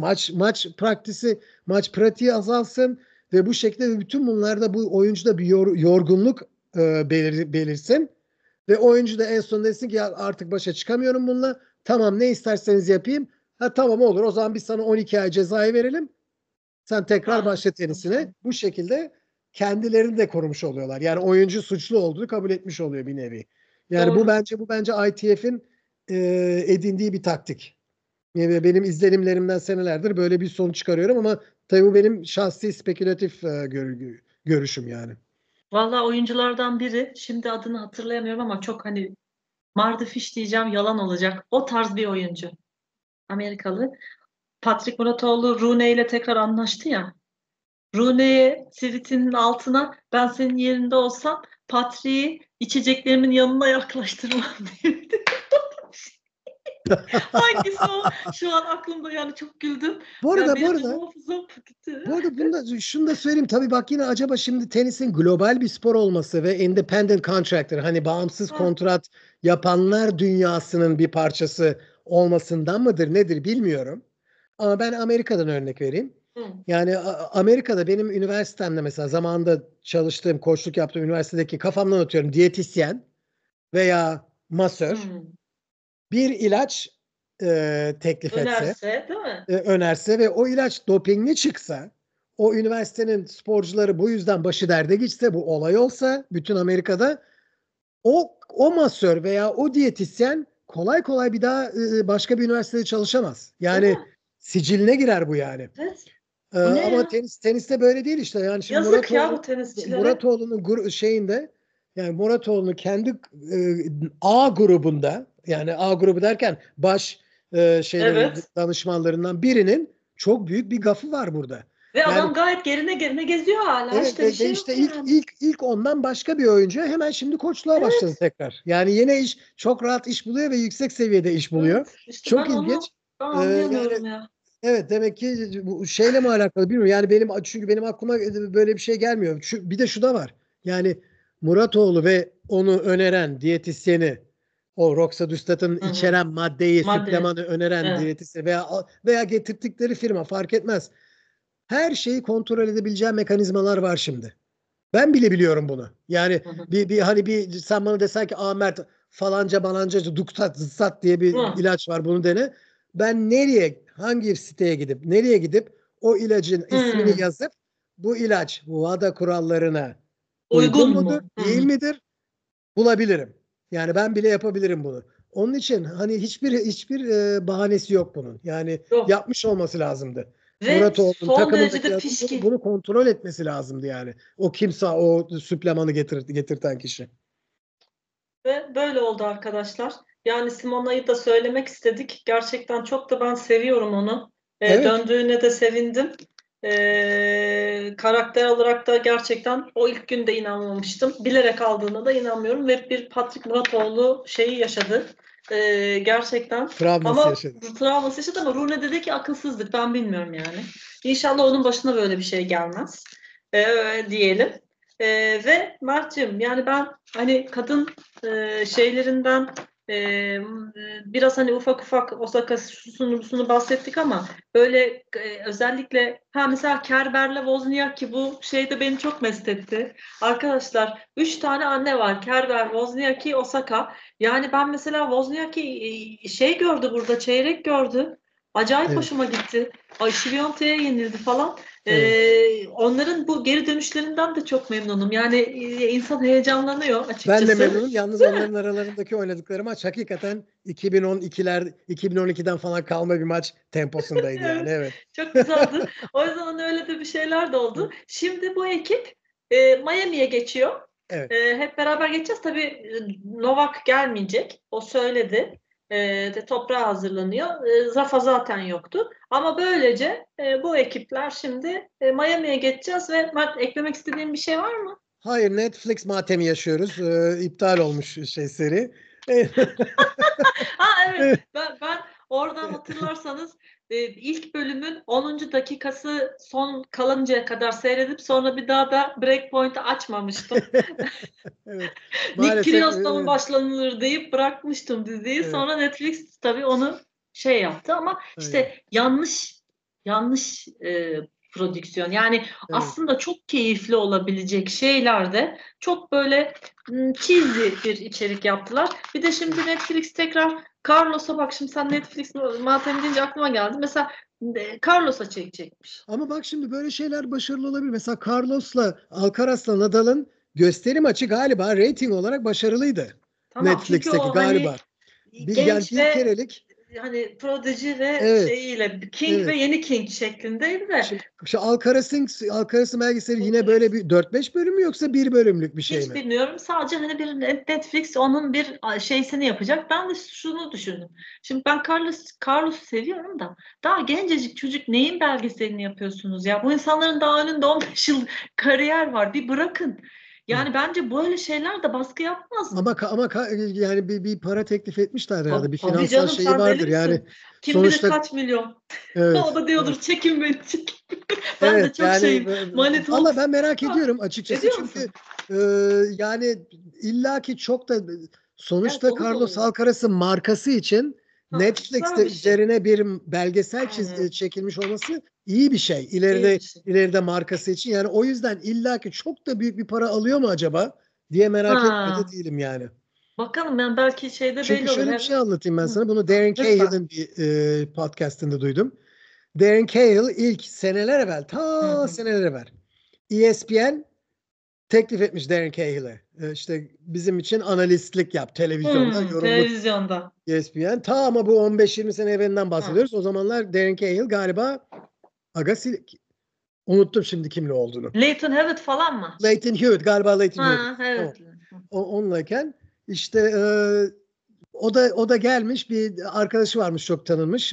Maç pratiği azalsın ve bu şekilde bütün bunlarda bu oyuncuda bir yorgunluk belirsin. Ve oyuncu da en son desin ki ya artık başa çıkamıyorum bununla. Tamam ne isterseniz yapayım. Ha tamam olur o zaman biz sana 12 ay cezayı verelim. Sen tekrar Aynen. başla tenisine. Bu şekilde kendilerini de korumuş oluyorlar. Yani oyuncu suçlu olduğunu kabul etmiş oluyor bir nevi. Yani bu Doğru. bence bu bence ITF'in edindiği bir taktik. Yani benim izlenimlerimden senelerdir böyle bir sonuç çıkarıyorum ama tabii bu benim şahsi spekülatif görüşüm yani. Vallahi oyunculardan biri, şimdi adını hatırlayamıyorum ama çok hani Mardy Fish diyeceğim yalan olacak. O tarz bir oyuncu. Amerikalı. Patrick Muratoğlu Rooney ile tekrar anlaştı ya. Rooney'e tweetinin altına ben senin yerinde olsam Patrick'i içeceklerimin yanına yaklaştırmam diye. Hangisi o? Şu an aklımda, yani çok güldüm. Bu Yani arada benim de hafızam gitti. şunu da söyleyeyim. Tabii bak, yine acaba şimdi tenisin global bir spor olması ve independent contractor, hani bağımsız Ha, kontrat yapanlar dünyasının bir parçası olmasından mıdır nedir bilmiyorum. Ama ben Amerika'dan örnek vereyim. hı, Yani Amerika'da benim üniversitemde mesela zamanında çalıştığım, koçluk yaptığım üniversitedeki, kafamdan atıyorum, diyetisyen veya masör hı. bir ilaç teklif etse, Önerse, değil mi? önerse ve o ilaç dopingli çıksa, o üniversitenin sporcuları bu yüzden başı derde geçse, bu olay olsa bütün Amerika'da, o masör veya o diyetisyen kolay kolay bir daha başka bir üniversitede çalışamaz. Değil Yani mi? siciline girer bu yani. Evet. Bu ne Ama ya? teniste böyle değil işte. Yani şimdi Yazık ya bu tenisçilere. Muratoğlu'nun şeyinde, yani Muratoğlu'nun kendi A grubunda, yani A grubu derken baş Evet. danışmanlarından birinin çok büyük bir gafı var burada. Ve Yani adam gayet gerine geziyor hala. evet, İşte bir ve şey işte yok yani. ilk ondan başka bir oyuncu hemen şimdi koçluğa başladı Evet. tekrar. Yani yine çok rahat iş buluyor ve yüksek seviyede iş buluyor. Evet. İşte Çok ilginç. ben Yani anlayamıyorum ya. evet, demek ki bu şeyle mi alakalı bilmiyorum. Yani çünkü benim aklıma böyle bir şey gelmiyor. Bir de şu da var. Yani Muratoğlu ve onu öneren diyetisyeni, o Roxadustat'ın Hı hı. içeren maddeyi, Madde. süplemanı öneren Evet. diyetisyen veya getirttikleri firma, fark etmez. Her şeyi kontrol edebileceği mekanizmalar var şimdi. Ben bile biliyorum bunu. Yani Hı hı. sen bana desen ki, Mert, falanca balanca Duktat Zıtsat diye bir Hı. ilaç var, bunu dene. Ben hangi siteye gidip o ilacın ismini Hı. yazıp, bu ilaç WADA kurallarına uygun Uygun mudur, mu? Hı değil hı. midir, bulabilirim. Yani ben bile yapabilirim bunu. Onun için hani hiçbir bahanesi yok bunun. Yani Yok. yapmış olması lazımdı. Ve Muratoğlu'nun son derecede takımındakilerin pişkin. bunu kontrol etmesi lazımdı yani. O kimse, o süplemanı getirten kişi. Ve böyle oldu arkadaşlar. Yani Simona'yı da söylemek istedik. Gerçekten çok da ben seviyorum onu. Evet. Döndüğüne de sevindim. Karakter olarak da gerçekten o ilk günde inanmamıştım. Bilerek aldığına da inanmıyorum. Ve bir Patrick Muratoğlu şeyi yaşadı. Gerçekten. Travması Ama yaşadı. travması yaşadı, ama Rune dedi ki akılsızlık. Ben bilmiyorum yani. İnşallah onun başına böyle bir şey gelmez. Diyelim. Ve Mert'ciğim, yani ben hani kadın şeylerinden biraz hani ufak ufak Osaka şusunu bahsettik, ama böyle özellikle mesela Kerber'le Wozniacki, bu şeyde beni çok mest etti. Arkadaşlar 3 tane anne var. Kerber, Wozniacki, Osaka. Yani ben mesela Wozniacki şey gördü burada, çeyrek gördü. Acayip Evet. hoşuma gitti. Ay, Şiviyonte'ye yenildi falan. Evet. Onların bu geri dönüşlerinden de çok memnunum. Yani insan heyecanlanıyor Ben de açıkçası. memnunum. Yalnız onların aralarındaki oynadıkları maç hakikaten 2012'den falan kalma bir maç temposundaydı yani. Evet, Evet. çok güzeldi. O yüzden hani öyle de bir şeyler de oldu. Şimdi bu ekip Miami'ye geçiyor. Evet. Hep beraber geçeceğiz. Tabii Novak gelmeyecek. O söyledi. Toprağa hazırlanıyor. Rafa zaten yoktu. Ama böylece bu ekipler şimdi Miami'ye geçeceğiz ve Mert, eklemek istediğin bir şey var mı? Hayır, Netflix matemi yaşıyoruz. İptal olmuş seri. Ha, evet, ben oradan hatırlarsanız ilk bölümün 10. dakikası son kalıncaya kadar seyredip sonra bir daha da Breakpoint'i açmamıştım. Evet. Nick Maalesef Kyrgios'la mı başlanılır deyip bırakmıştım diziyi. evet. Sonra Netflix tabii onu şey yaptı, ama Aynen. işte yanlış prodüksiyon. Yani Evet. aslında çok keyifli olabilecek şeylerde çok böyle cheesy bir içerik yaptılar. Bir de şimdi Evet. Netflix tekrar Carlos'a, bak şimdi sen Netflix matemi deyince aklıma geldi. Mesela Carlos'a çekecekmiş. Ama bak, şimdi böyle şeyler başarılı olabilir. Mesela Alcaraz'la Nadal'ın gösteri maçı galiba rating olarak başarılıydı. Tamam, çünkü Netflix'teki o hani galiba. Yani genç bir ve kerelik, hani Prodigy ve evet. şeyiyle King ve Evet. yeni King şeklindeydi de Şimdi şu Alcaraz'ın belgeseli yine böyle Netflix. bir 4-5 bölüm mü, yoksa bir bölümlük bir şey Hiç mi? bilmiyorum. Sadece hani bir Netflix onun bir şeysini yapacak. Ben de şunu düşündüm. Şimdi ben Carlos'u seviyorum da, daha gencecik çocuk neyin belgeselini yapıyorsunuz ya? Bu insanların daha önünde 15 yıl kariyer var. Bir bırakın. Yani bence böyle şeyler de baskı yapmaz mı? Ama yani bir para teklif etmişler herhalde. Bir Tabii finansal canım, şeyi sen deli vardır. Yani misin? Kim bilir sonuçta kaç milyon. O evet. da diyordur Evet. çekin beni çekin. Ben de Evet çok yani şeyim. Money valla talks. ben merak Ha, ediyorum açıkçası ediyor çünkü musun? e, yani illaki çok da Evet, sonuçta dolu Carlos dolu. Alcaraz'ın markası için Ha, güzel Netflix'te bir şey. üzerine bir belgesel Hmm, çekilmiş olması iyi bir şey. iyi İleride bir şey. ileride markası için yani o yüzden illaki çok da büyük bir para alıyor mu acaba diye merak etmiyor da Ha, değilim yani. bakalım, yani belki şeyde Çünkü belli olur. şöyle bir şey anlatayım ben Hı, sana. Bunu Darren lütfen. Cahill'in bir podcast'inde duydum. Darren Cahill ilk seneler evvel, Hı ta hı. seneler evvel ESPN teklif etmiş Darren Cahill'e. İşte bizim için analistlik yap, televizyonda yorumluk Televizyonda. ESPN. Ta ama bu 15-20 sene evvelinden Hı. bahsediyoruz. O zamanlar Darren Cahill galiba Agassi, unuttum şimdi kimle olduğunu. Leighton Hewitt falan mı? Leighton Hewitt, galiba Leighton Hewitt. Ha, Tamam. evet. Hı. Onunlayken işte o da gelmiş bir arkadaşı varmış çok tanınmış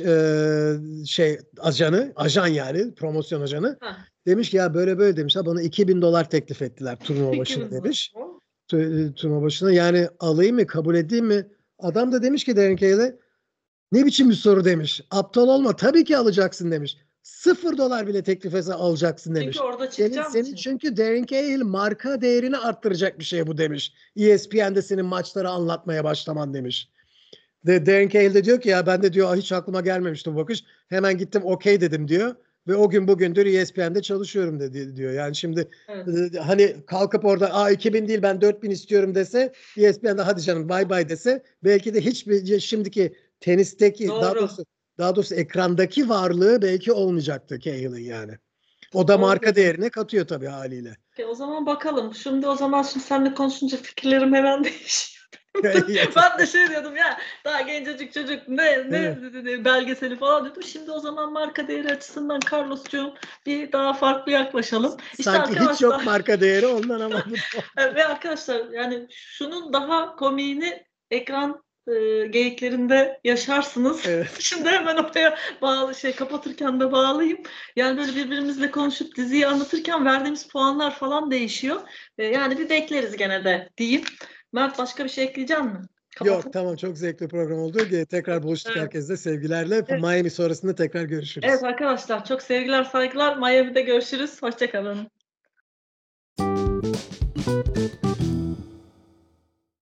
ajan yani promosyon ajanı. Ha, Demiş ki ya böyle böyle demiş ha bana $2.000 teklif ettiler turnuva başına 2000 lira. demiş. Turnuva başına yani alayım mı kabul edeyim mi? Adam da demiş ki Darren Cahill ne biçim bir soru demiş. Aptal olma tabii ki alacaksın demiş. $0 bile teklif etse alacaksın Çünkü demiş. orada Senin, çıkacağım senin için. çünkü Darren Cahill marka değerini arttıracak bir şey bu demiş. ESPN'de senin maçları anlatmaya başlaman demiş. De Darren Cahill de diyor ki ya ben de diyor hiç aklıma gelmemişti bu bakış. Hemen gittim okey dedim diyor. Ve o gün bugündür ESPN'de çalışıyorum dedi diyor. Yani şimdi Evet. hani kalkıp orada 2000 değil ben 4000 istiyorum dese ESPN'de hadi canım bay bay dese belki de hiçbir şimdiki tenisteki Doğru. daha doğrusu ekrandaki varlığı belki olmayacaktı Cahill'in yani. O da Doğru marka dedin. değerine katıyor tabii haliyle. O zaman bakalım. Şimdi seninle konuşunca fikirlerim hemen değişiyor. Evet. Ben de şey diyordum ya, daha gencecik çocuk Evet. ne belgeseli falan diyordum. Şimdi o zaman marka değeri açısından Carlos'cuğum bir daha farklı yaklaşalım. İşte Sanki hiç yok arkadaşlar marka değeri ondan ama bu ve arkadaşlar, yani şunun daha komiğini ekran geyiklerinde yaşarsınız. evet. Şimdi hemen oraya kapatırken de bağlayayım. Yani böyle birbirimizle konuşup diziyi anlatırken verdiğimiz puanlar falan değişiyor. Yani bir bekleriz gene de diyeyim. Mert, başka bir şey ekleyecek misin? Yok Kapatalım. tamam çok zevkli program oldu. Tekrar buluştuk Evet. herkesle sevgilerle. Evet. Miami sonrasında tekrar Evet görüşürüz. arkadaşlar, çok sevgiler saygılar. Miami'de görüşürüz. Hoşça kalın.